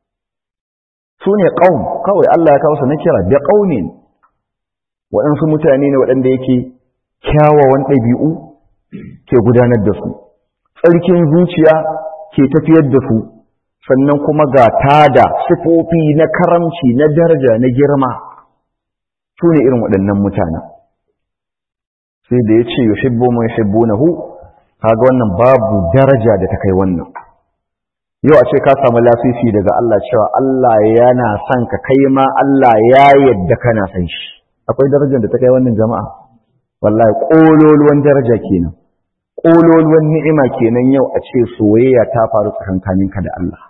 su ne ƙaun kawai Allah ya kawo su na kira da ƙaumin waɗansu mutane ne waɗanda yake kyawawan ɗabi'u ke gudanar da su tsarkin zuciya ke tafiyar da su sannan kuma ga tada sifofi na karamci na daraja na girma su ne irin waɗannan mutanen sai da ya ce yuhibbu man yuhibbunahu kaga wannan babu daraja da ta kai wannan yau a ce ka samu lasisi daga Allah cewa Allah yana son ka kai ma Allah ya yadda kana san shi akwai darajar da ta kai wannan jama'a wallahi kololuwan daraja kenan kololuwan ni'ima kenan yau a ce soyayya ta faru tsakankaninka da Allah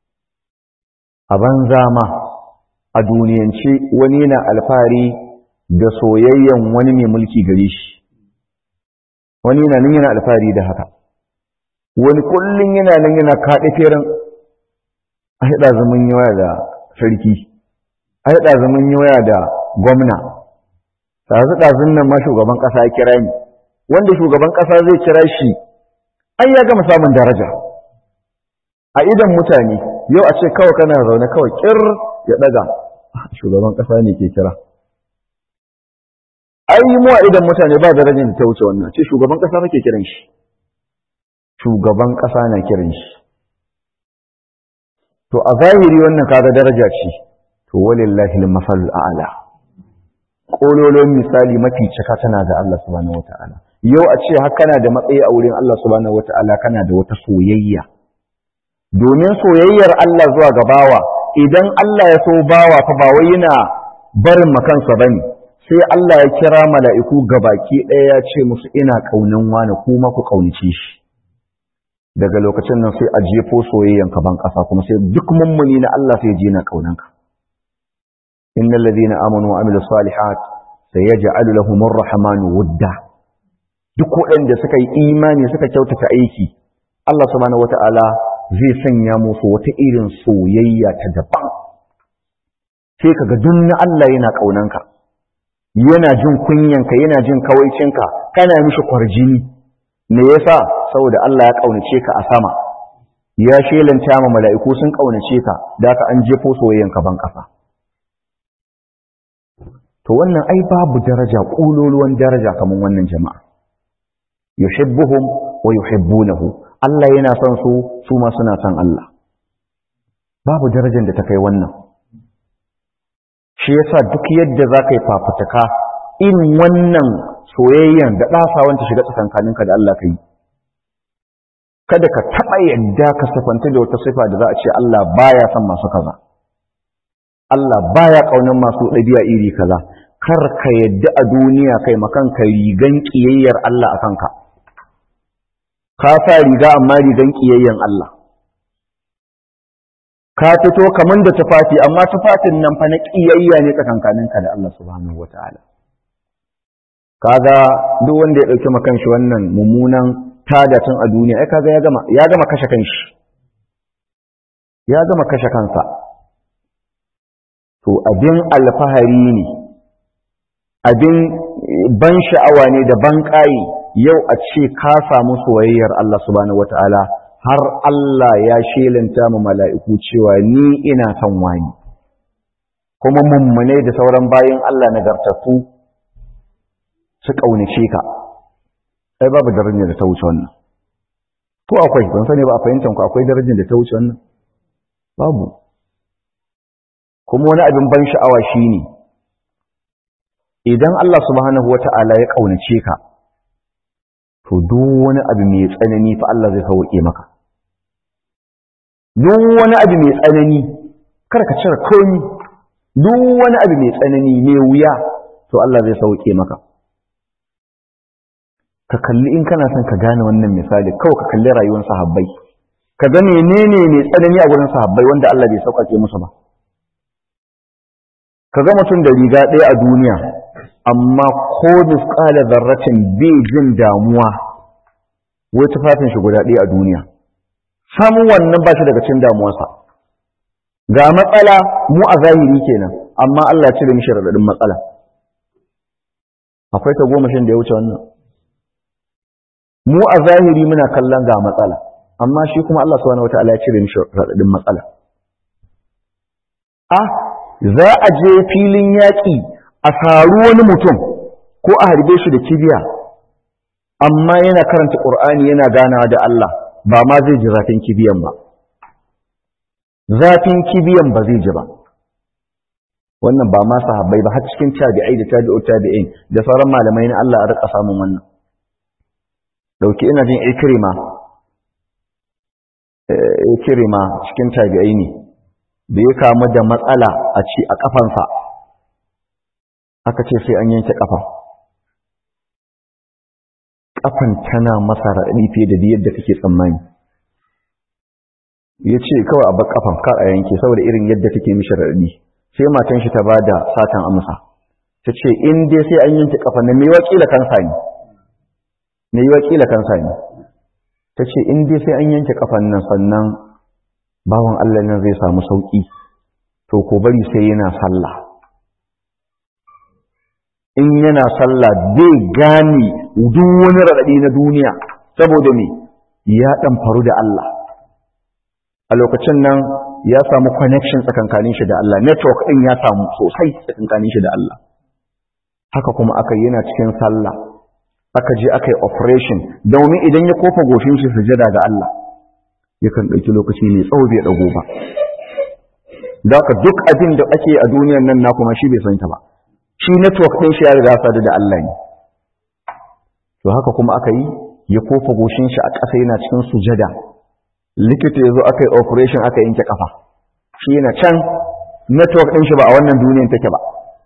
a banza ma a duniyance wani yana alfahari da soyayyan wani mai mulki gare shi wani yana nan yana alfahari da haka wani kullum yana nan yana kaɗe ferin a haɗa zaman yawa da sarki a haɗa zaman yawa da gwamna ɗazu-ɗazun nan ma shugaban ƙasa ya kira ni wanda shugaban ƙasa zai kira shi ai ya gama samun daraja a idan mutane yau a ce kawai kana zaune kawai kir ya ɗaga shugaban ƙasa ne ke kira ai mu a idan mutane ba darajar da ta wuce wannan ce shugaban ƙasa fa ke kiran shi shugaban ƙasa na kiran shi to a zahiri wannan kaga daraja ce to walillahi al-masalul a'la kololon misali mafi cika tana ga Allah subhanahu wata'ala yau a ce har kana da matsayi a wurin Allah subhanahu wata'ala kana da wata soyayya domin soyayyar Allah zuwa ga bawa idan Allah ya so bawa fa ba wai yana barin makansa bane sai Allah ya kira mala'iku gabaki ɗaya ya ce musu ina kaunan wani kuma ku kaunace shi daga lokacin nan sai a jefo soyayyan ka ban kasa kuma sai duk mummuni na Allah sai ji na kaunanka innal ladina amanu wa amilus salihat sayaj'alu lahumur rahmanu wudda duk waɗanda suka yi imani suka kyautata aiki Allah subhanahu wataala zai sanya musu wata irin soyayya ta daban sai kaga duk na Allah yana ƙaunanka, yana jin kunyanka, yana jin kawaicinka, kana mishi kwarjini. Me yasa? Saboda Allah ya ƙaunace ka a sama, ya shelanta ma mala'iku sun ƙaunace ka, da ka an jefo soyayyanka ban ƙasa. To wannan ai babu daraja, ƙololuwan daraja kamar wannan jama'a. Yuhibbuhum wa yuhibbunahu. Allah yana son su, su ma suna son Allah. Babu darajar da ta kai wannan. Shi yasa duk yadda za ka yi fafutuka, irin wannan soyayyan da ɗasawan ta shiga tsakankaninka da Allah ka yi. Kada ka taɓa yadda ka sifanta da wata sifa da za a ce Allah baya son masu kaza. Allah baya ƙaunar masu ɗabi'a iri kaza. Kar ka yadda a duniya kai makanka rigan ƙiyayyar Allah a kanka. Ka sa riga amma rigan ƙiyayyan Allah. Ka fito kamar da tufafi amma tufafin nan fa na ƙiyayya ne tsakankaninka da Allah subhanahu wata'ala. Kaga duk wanda ya ɗauki makanshi wannan mummunan tadatin a duniya, ai kaga ya gama ya gama kashe kanshi. Ya gama kashe kansa. To abin alfahari ne, abin ban sha'awa ne da ban ƙayi yau a ce ka samu soyayyar Allah subhanahu wata'ala, har Allah ya shelanta mu mala'iku cewa ni ina son wani, kuma mummune da sauran bayin Allah nagartattu su ƙaunace ka. Ai babu darajar da ta wuce wannan. Ko akwai, ban sani ba a fahimtar ku akwai darajar da ta wuce wannan? Babu. Kuma wani abin ban sha'awa shi ne, idan Allah subhanahu wa ta'ala ya ƙaunace ka, to duk wani abu mai tsanani fa Allah zai sauƙe maka. Duk wani abu mai tsanani, kar ka cire komi, duk wani abu mai tsanani mai wuya, to Allah zai sauƙe maka. Ka kalli in kana son ka gane wannan misali, kawai ka kalli rayuwar sahabbai. Ka ga menene mai tsanani a gurin sahabbai wanda Allah bai sauƙaƙe musu ba. Ka ga mutum da riga ɗaya a duniya, amma ko misƙala zarratin bai jin damuwa wai tufafin shi guda ɗaya a duniya. Samun wannan ba shi daga cikin damuwarsa. Ga matsala mu a zahiri kenan, amma Allah ya cire mishi raɗaɗin matsala. Akwai ta goma shin da ya wuce wannan. Mu a zahiri muna kallon ga matsala, amma shi kuma Allah subhanahu wataala ya cire mishi raɗaɗin matsala. Ah, za a je filin yaƙi a saru wani mutum ko a harbe shi da kibiya, amma yana karanta Ƙur'ani yana ganawa da Allah, ba ma zai ji zafin kibiyan ba. Zafin kibiyan ba zai ji ba. Wannan ba ma sahabbai ba, har cikin tabi'ai da tabi'u tabi'in da sauran malamai na Allah a rika samun wannan. Dauki ina jin Ikrima, Ikrima cikin tabi'ai ne. Da ya kamu da matsala a ci a kafansa, aka ce sai an yanke kafan. Kafan tana masa raɗaɗi fiye da yadda kake tsammani. Ya ce kawai a bar kafan kar a yanke saboda irin yadda take mishi raɗaɗi. Sai matan shi ta ba da satan amsa. Ta ce in dai sai an yanke kafan na mai wakila kansa ne. Mai wakila kansa ne. Ta ce in dai sai an yanke kafan nan sannan bawan Allah nan zai samu sauƙi, to ko bari sai yana sallah. In yana sallah zai gane duk wani raɗaɗi na duniya, saboda me ya ɗan faru da Allah. A lokacin nan ya samu connection tsakankanin shi da Allah, network ɗin ya samu sosai tsakankanin shi da Allah. Haka kuma aka yana cikin sallah, aka je aka yi operation, domin idan ya kofa goshin shi sujada ga Allah, yakan ɗauki lokaci mai tsawo bai ɗago ba. Da haka duk abin da ake a duniyar nan na kuma shi bai san ta ba. Shi network ɗin shi ya riga sadu da Allah ne. To haka kuma aka yi, ya kofa goshin shi a ƙasa yana cikin sujada. Likita ya zo aka yi operation aka yanke ƙafa. Shi yana can network ɗin shi ba a wannan duniyar take ba.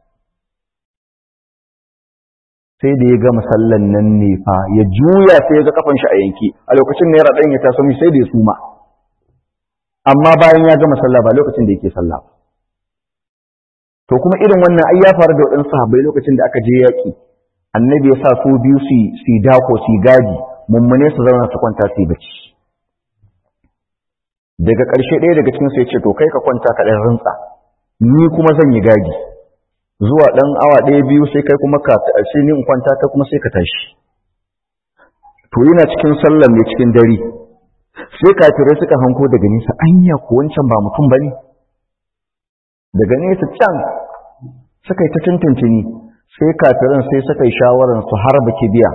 Sai da ya gama sallan nan ne fa ya juya sai ya ga kafan shi a yanki, a lokacin ne raɗan ya taso mishi sai da ya suma. Amma bayan ya gama sallah ba lokacin da yake sallah ba. To kuma irin wannan ai ya faru da waɗansu sahabbai lokacin da aka je yaƙi, annabi ya sa su biyu su su dako su gadi, mummune su zauna su kwanta su yi bacci. Daga ƙarshe ɗaya daga cikin su ya ce to kai ka kwanta ka ɗan rintsa, ni kuma zan yi gadi zuwa ɗan awa ɗaya biyu sai kai kuma ka sai ni in kwanta kai kuma sai ka tashi. To yana cikin sallar ne cikin dare sai kafirai suka hanko daga nesa, anya ko wancan ba mutum bane. Daga nesa can suka yi ta tantance ni, sai kafiran sai suka yi shawaran su harba kibiya.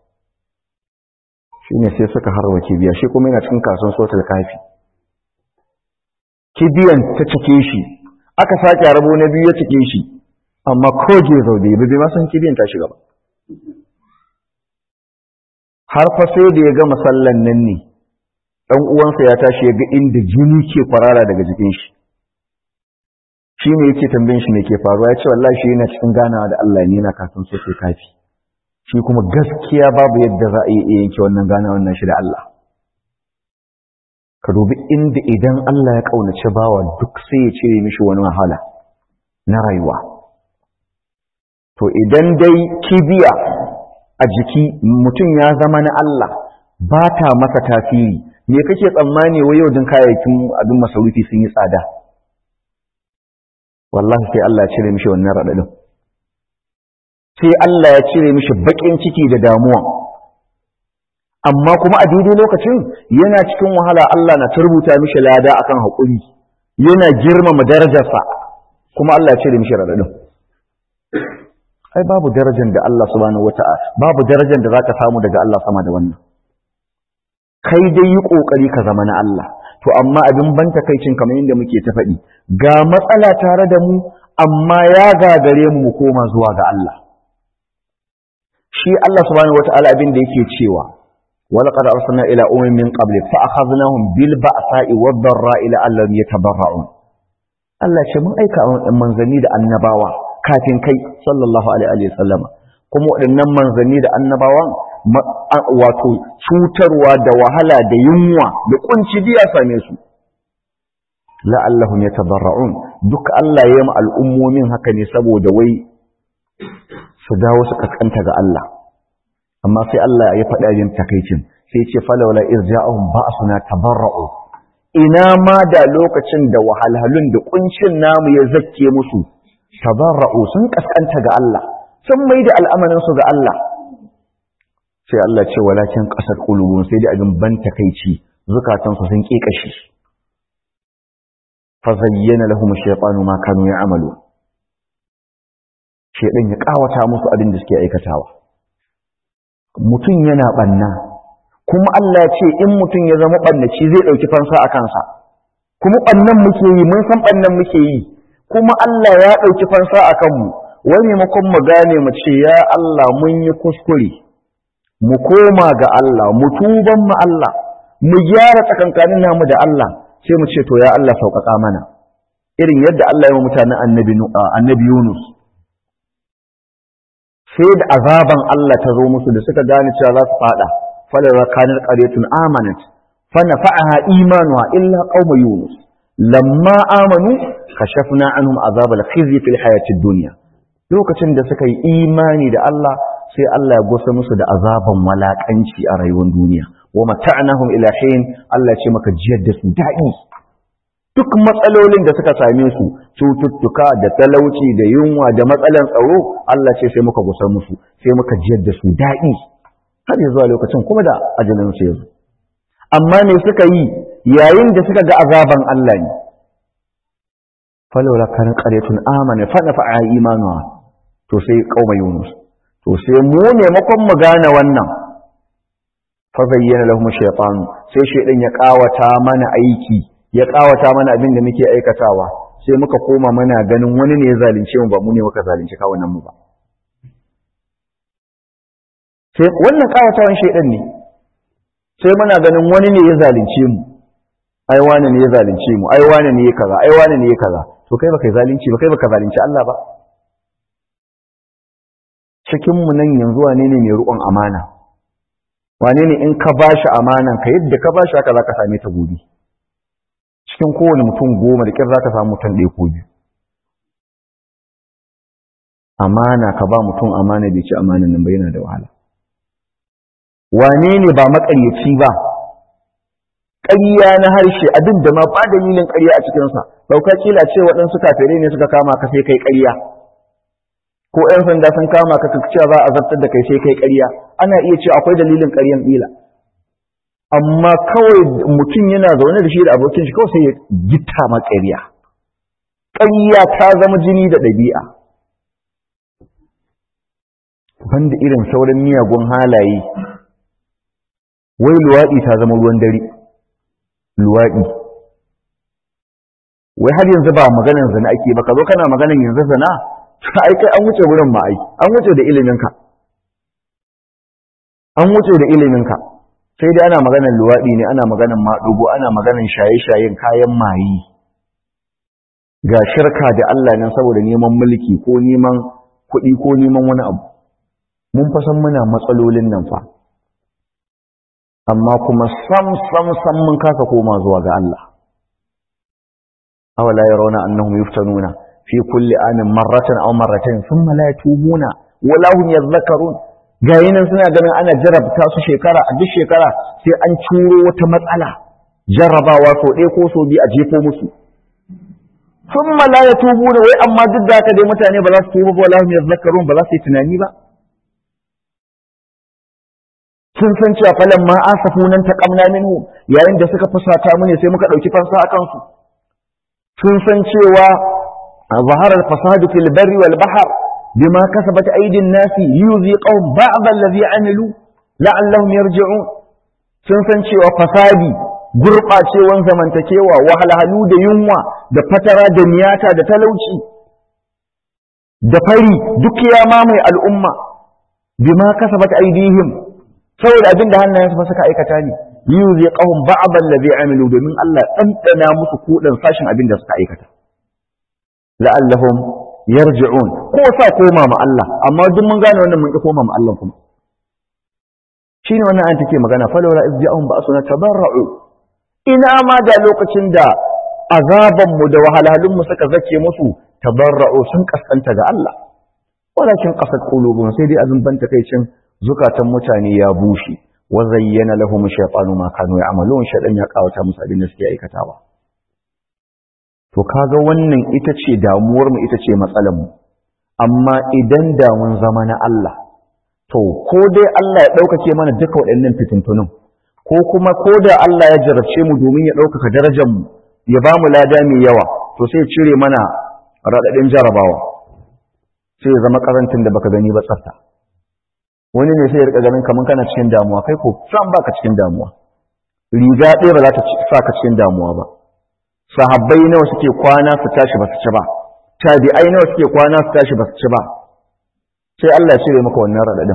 Shine sai suka harba kibiya, shi kuma yana cikin kasan sotar kafi. Kibiyan ta cike shi, aka sake rabo na biyu ya cike shi, amma koge zaude ba bai ma san kibiyan ta shiga ba. Har fa sai da ya gama sallan nan ne dan uwansa ya tashi ya ga inda jini ke kwarara daga jikin shi. Shi ne yake tambayin shi me ke faruwa, ya ce wallahi shi yana cikin ganawa da Allah ne, yana kasan so sai kafi. Shi kuma gaskiya babu yadda za a yi yanke wannan ganawa wannan shi da Allah. Ka dubi inda idan Allah ya kaunace bawa duk sai ya cire mishi wani wahala na rayuwa. To idan dai kibiya a jiki mutum ya zama na Allah ba ta masa tasiri, me kake tsammani wai yau din kayayyakin abin masarufi sun yi tsada? Wallahi sai Allah ya cire mishi wannan radadin, sai Allah ya cire mishi bakin ciki da damuwa. Amma kuma a daidai lokacin yana cikin wahala, Allah na turbuta mishi lada akan haƙuri, yana girmama darajarsa, kuma Allah ya cire mishi radadin. Ai babu darajar da Allah subhanahu wata'ala, babu darajar da zaka samu daga Allah sama da wannan. Kai dai yi kokari ka zama na Allah. To amma abin ban takaicin kamar yadda muke ta faɗi, ga matsala tare da mu amma ya gagare mu mu koma zuwa ga Allah. Shi Allah subhanahu wata'ala abin da yake cewa ولقد أرسلنا إلى أمم من قبلك فأخذناهم بالبأساء والضراء لعلهم يتضرعون. Allah ce mun aika manzanni da annabawa kafin kai sallallahu alaihi wa sallama, kuma waɗannan manzanni da annabawan wato cutarwa da wahala da yunwa da kunci biya same su. La'allahum yatadarra'un, duk Allah ya yi al'ummomin haka ne saboda wai su dawo su kaskanta ga Allah. Amma sai Allah ya faɗa yin takaicin, sai ce falawla irja'ahum ba'suna tabarra'u, ina ma da lokacin da wahalhalun da kuncin namu ya zakke musu, tabarra'u sun kaskanta ga Allah, sun mai da al'amarin su ga Allah. Sai Allah ce walakin qasat qulubun, sai da abin ban takaici zukatan su sun kekashi. Fa zayyana lahum ash-shaytanu ma kanu ya'malu, shedan ya kawata musu abin da suke aikatawa. Mutum yana ɓanna, kuma Allah ce in mutum ya zama ɓannaci zai ɗauki fansa a kansa, kuma ɓannan muke yi, mun san ɓannan muke yi, kuma Allah ya ɗauki fansa a kanmu. Wai maimakon mu gane mu ce ya Allah mun yi kuskure, mu koma ga Allah, mu tuban mu Allah, mu gyara tsakankanin namu da Allah, sai mu ce to ya Allah sauƙaƙa mana, irin yadda Allah ya yi wa mutanen annabi Yunus. Sai da azaban Allah ta zo musu da suka gane cewa za su fada, falar kanar qaryatun amanat fa nafa'aha imanuha illa qauma yunus lamma amanu kashafna anhum azabal khizy fil hayatid dunya. Lokacin da suka yi imani da Allah sai Allah ya gosa musu da azaban walakanci a rayuwar duniya. Wa mata'nahum ila hin, Allah ya ce maka jiyar da su daɗi. Duk matsalolin da suka same su, cututtuka da talauci da yunwa da matsalan tsaro, Allah ce sai muka gusar musu, sai muka jiyar da su daɗi har ya zuwa lokacin kuma da ajalin su ya zo. Amma ne suka yi yayin da suka ga azaban Allah ne. Falawla kanat qaryatun amana fa nafa'a imanuha, to sai qauma Yunus, to sai mu ne makon mu gane wannan. Fa zayyana lahum shaytan, sai shaydan ya kawata mana aiki, ya kawata mana abin da muke aikatawa, sai muka koma mana ganin wani ne ya zalunce mu ba mu ne muka zalunci kawunan mu ba. Sai wannan kawatawan shaydan ne, sai muna ganin wani ne ya zalunce mu, ai wani ne ya zalunce mu, ai wani ne ya kaza, ai wani ne ya kaza. To kai baka zalunci ba, kai baka zalunci Allah ba. Cikin mu nan yanzu wane ne mai riƙon amana? Wane ne in ka bashi amanan ka yadda ka bashi haka zaka same ta gobe? Cikin kowane mutum goma da ƙyar za ka samu mutum ɗaya ko biyu. Amana ka ba mutum amana bai ci amanan nan ba yana da wahala. Wane ne ba maƙaryaci ba ƙarya na harshe abin da ma ba dalilin ƙarya a cikinsa, ɗauka kila ce waɗansu kafirai ne suka kama ka sai kai ƙarya, ko ‘yan sanda sun kama ka cewa za a zartar da kai sai kai ƙarya, ana iya cewa akwai dalilin ƙaryan ƙila. Amma kawai mutum yana zaune da shi da abokin shi kawai sai ya gitta ma ƙarya. Ƙarya ta zama jini da ɗabi'a. Banda irin sauran miyagun halaye, wai luwaɗi ta zama ruwan dare. Luwaɗi. Wai har yanzu ba maganar zina ake ba, ka zo kana maganar yanzu zina, ai kai an wuce wurin ma ai, an wuce da iliminka. An wuce da iliminka. Sai dai ana maganar luwaɗi ne, ana maganar maɗugo, ana maganar shaye-shayen kayan mayi. Ga shirka da Allah nan saboda neman mulki ko neman kuɗi ko neman wani abu. Mun fa san muna matsalolin nan fa. Amma kuma sam sam sam mun kasa koma zuwa ga Allah. Awala yarawna annahum yuftanuna fi kulli amin marratan aw marratayn thumma la yatubuna wala hum yadhakkarun. Gayi nan suna ganin ana jarabta su shekara a duk shekara sai an ciro wata matsala jarrabawa so ɗaya ko so biyu a jefo musu. Thumma la yatubuna, wai amma duk da haka dai mutane ba za su tuba ba, wala hum yadhakkarun, ba za su yi tunani ba. Sun san cewa falan ma asafu nan taqamna minhu, yayin da suka fusata mu ne sai muka dauki fansa akan su. Sun san cewa zahara al-fasadu fil barri wal bahr bima kasabat aydin nasi liyuziqahum ba'd alladhi amilu la'allahum yarji'un. Sun san cewa fasadi, gurbacewan zamantakewa, wahalhalu da yunwa da fatara da niyata da talauci da fari duk ya mamaye al'umma bima kasabat aydihim, saboda abin da hannayensu fa suka aikata ne, yuzi qahum ba'd allazi amilu, domin Allah ɗanɗana musu kuɗin sashin abin da suka aikata. La'allahum yarji'un, ko sa koma ma Allah, amma duk mun gane wannan mun ki koma ma Allah kuma. Shine wannan ayan take magana, falawla iz ja'ahum ba'suna tabarra'u. Ina ma da lokacin da azaban mu da wahalhalun mu suka zake musu, tabarra'u sun kaskanta ga Allah. Walakin qasat qulubuhum, sai dai azun banta kai cin zukatan mutane ya bushe, wa zayyana lahum shaytanu ma kanu ya'malun, shaytan ya kawata musu abin da suke aikatawa. To kaga wannan ita ce damuwar mu, ita ce matsalar mu. Amma idan da mun zama na Allah, to ko dai Allah ya ɗaukake mana duka waɗannan fitintunun, ko kuma ko da Allah ya jarabce mu domin ya ɗaukaka darajar mu, ya ba mu lada mai yawa, to sai cire mana raɗaɗin jarabawa, sai ya zama karantin da baka gani ba tsafta. Wani ne sai ya rika ganin kaman kana cikin damuwa, kai ko san baka cikin damuwa. Riga ɗaya ba za ta sa ka cikin damuwa ba. Sahabbai nawa suke kwana su tashi ba su ci ba, tabi'ai nawa suke kwana su tashi ba su ci ba, sai Allah ya cire maka wannan raɗaɗin.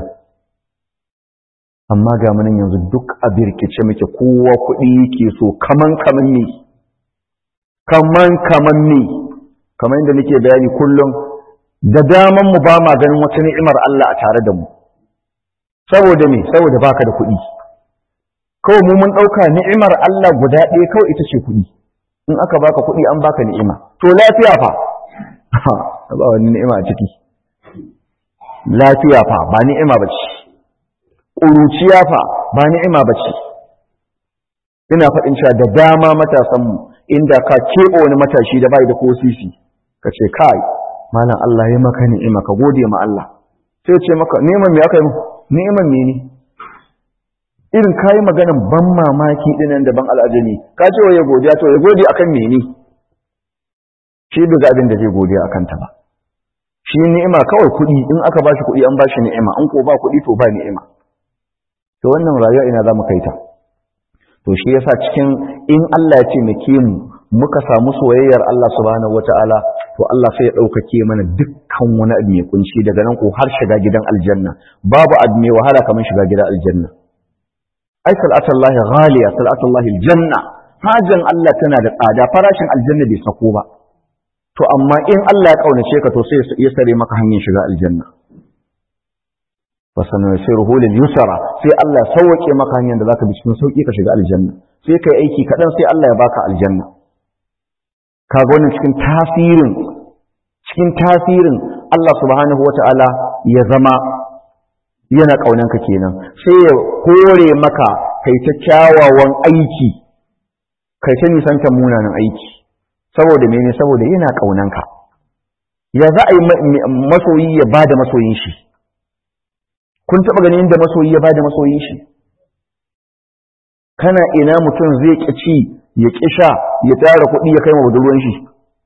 Amma ga munin yanzu duk a birkice muke, kowa kuɗi yake so kaman kaman ne, kaman kaman ne, kamar yadda nake bayani kullum, da daman mu ba ma ganin wata ni'imar Allah a tare da mu. Saboda me? Saboda baka da kuɗi. Kawai mu mun ɗauka ni'imar Allah guda ɗaya kawai ita ce kuɗi. In aka baka kuɗi an baka ni'ima. To lafiya fa? Ba wani ni'ima a ciki. Lafiya fa ba ni'ima ba ce. Ƙuruciya fa ba ni'ima ba ce. Ina faɗin cewa da dama matasanmu inda ka keɓe wani matashi da bai da ko sisi, ka ce kai malam Allah ya maka ni'ima, ka gode ma Allah. Sai ce maka ni'imar me aka yi mu? Ni'imar me ne? Irin kayi maganan ban mamaki dinan da ban al'ajabi, ka ce wa ya godiya, to ya gode akan mene? Shi bai ga abin da zai godiya akan ta ba. Shi ni'ima kawai kuɗi, in aka bashi kuɗi an bashi ni'ima, an ko ba kuɗi to ba ni'ima. To wannan rayuwa ina za mu kai ta? To shi yasa cikin in Allah ya ce muke mu muka samu soyayyar Allah subhanahu wataala, to Allah sai ya ɗaukake mana dukkan wani abu mai kunci, daga nan ko har shiga gidan aljanna. Babu abu mai wahala kamar shiga gidan aljanna. Ai sal'atullahi ghaliya, sal'atullahi aljanna, hajan Allah tana da tsada, farashin aljanna bai sako ba. To amma in Allah ya kaunace ka to sai ya sare maka hanyar shiga aljanna. Fasanasiruhu lil yusra, sai Allah ya sauke maka hanyar da zaka bi cikin sauki ka shiga aljanna. Sai kai aiki kadan sai Allah ya baka aljanna. Kaga wannan cikin tasirin cikin tasirin Allah subhanahu wataala ya zama yana ƙaunanka kenan, sai ya kore maka kai ta kyawawan aiki kai ta nisantar munanan aiki saboda mene saboda yana ƙaunanka. Ya za a yi masoyi ya ba da masoyin shi? Kun taɓa ganin inda masoyi ya ba da masoyin shi? Kana ina mutum zai ƙi ci ya ƙi sha ya tara kuɗi ya kai ma budurwan shi?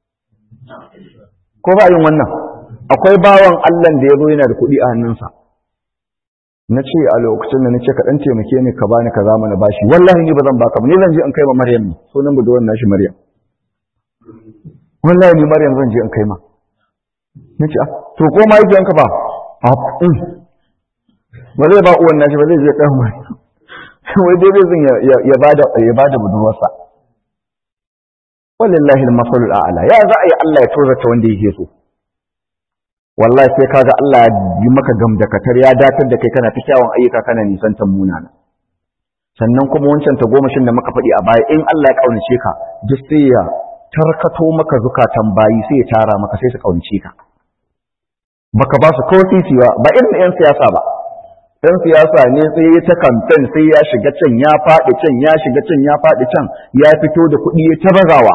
Ko ba yin wannan? Akwai bawan Allah da ya zo yana da kuɗi a hannunsa. Na ce a lokacin da na ce ka ɗan taimake ni ka bani ka zama na bashi, wallahi ni ba zan baka ba, ni zan je in kai ma Maryam ne, sunan budurwan nashi Maryam. Wallahi ni Maryam zan je in kai ma. Na ce to ko mahaifiyanka ba? Ba zai ba uwan nashi ba, zai je ɗan mai. Wai dai zai zan ya bada ya bada budurwarsa. Wallahi al-masalul a'la. Ya za a yi Allah ya tozarta wanda yake so. Wallahi sai kaga Allah ya yi maka gamdakatar ya datar da kai kana ta kyawun ayyuka kana nisantar munana. Sannan kuma wancan ta gomashin da muka faɗi a baya in Allah ya kaunace ka duk sai ya tarkato maka zukatan bayi sai ya tara maka sai su kaunace ka. Baka ba su kawai sisi ba ba irin yan siyasa ba. Yan siyasa ne sai ya ta kamfen sai ya shiga can ya faɗi can ya shiga can ya faɗi can ya fito da kuɗi ya ta bazawa.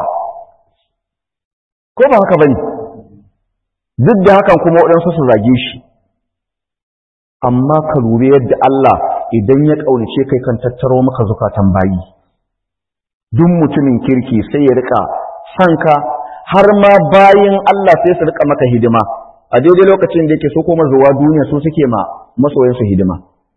Ko ba haka bane? Duk da hakan kuma waɗansu su zage shi, amma ka lura yadda Allah idan ya ƙaunace kai kan tattaro maka zukatan bayi, duk mutumin kirki sai ya rika sanka har ma bayin Allah sai su rika maka hidima, a daidai lokacin da yake so kuma zuwa duniya su suke ma masoyansu hidima.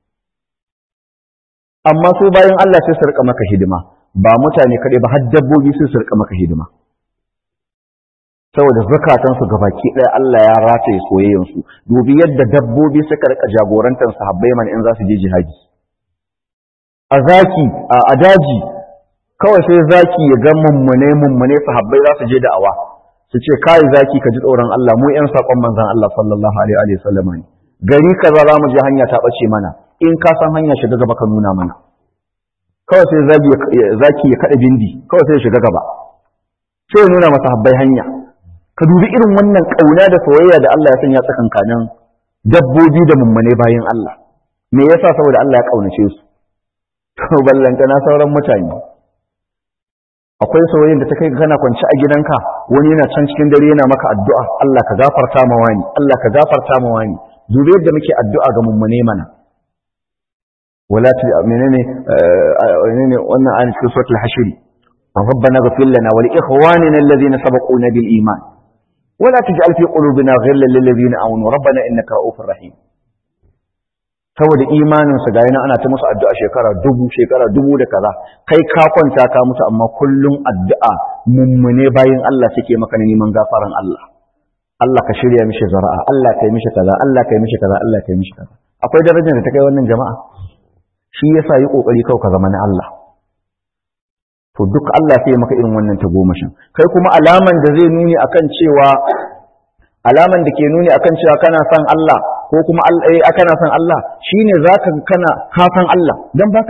Amma su bayin Allah sai su rika maka hidima, ba mutane kaɗai ba har dabbobi sai su rika maka hidima. Saboda zakatansu gabaki ɗaya Allah ya rataye soyayyansu, dubi yadda dabbobi suka rika jagorantar sahabbai man in za su je jihadi. A zaki a daji kawai sai zaki ya ga mummune mummune sahabbai za su je da'awa su ce kai zaki ka ji tsoron Allah mu ƴan sakon manzon Allah sallallahu alaihi wa sallam ne. Gari kaza za mu je hanya ta bace mana in ka san hanya shiga gaba ka nuna mana. Kawai sai zaki ya kada bindi kawai sai ya shiga gaba sai ya nuna masa sahabbai hanya. Ka dubi irin wannan ƙauna da soyayya da Allah ya sanya tsakankanin dabbobi da mummune bayan Allah. Me yasa? Saboda Allah ya ƙaunace su. To ballanta na sauran mutane. Akwai soyayyen da ta kai kana kwance a gidanka, wani yana can cikin dare yana maka addu'a, Allah ka gafarta ma wani, Allah ka gafarta ma wani. Dubi yadda muke addu'a ga mummune mana. Wala ta menene menene wannan ayin cikin suratul Hashr. ربنا اغفر لنا ولإخواننا الذين سبقونا بالإيمان ولا تجعل في قلوبنا غلا للذين آمنوا ربنا إنك رؤوف رحيم. saboda imanin su ga yana ana ta musu addu'a shekara dubu shekara dubu da kaza kai ka kwanta ka musu amma kullum addu'a mummune bayin Allah suke maka neman gafaran Allah. Allah ka shirya mishi zara'a, Allah ka yi mishi kaza, Allah ka yi mishi kaza, Allah ka yi mishi kaza. Akwai darajar da ta kai wannan jama'a. Shi yasa yi kokari kawai ka zama na Allah. To duk Allah sai maka irin wannan tagomashin. Kai kuma alaman da zai nuni akan cewa alaman da ke nuni akan cewa kana son Allah ko kuma eh kana son Allah shine zaka kana ka san Allah dan baka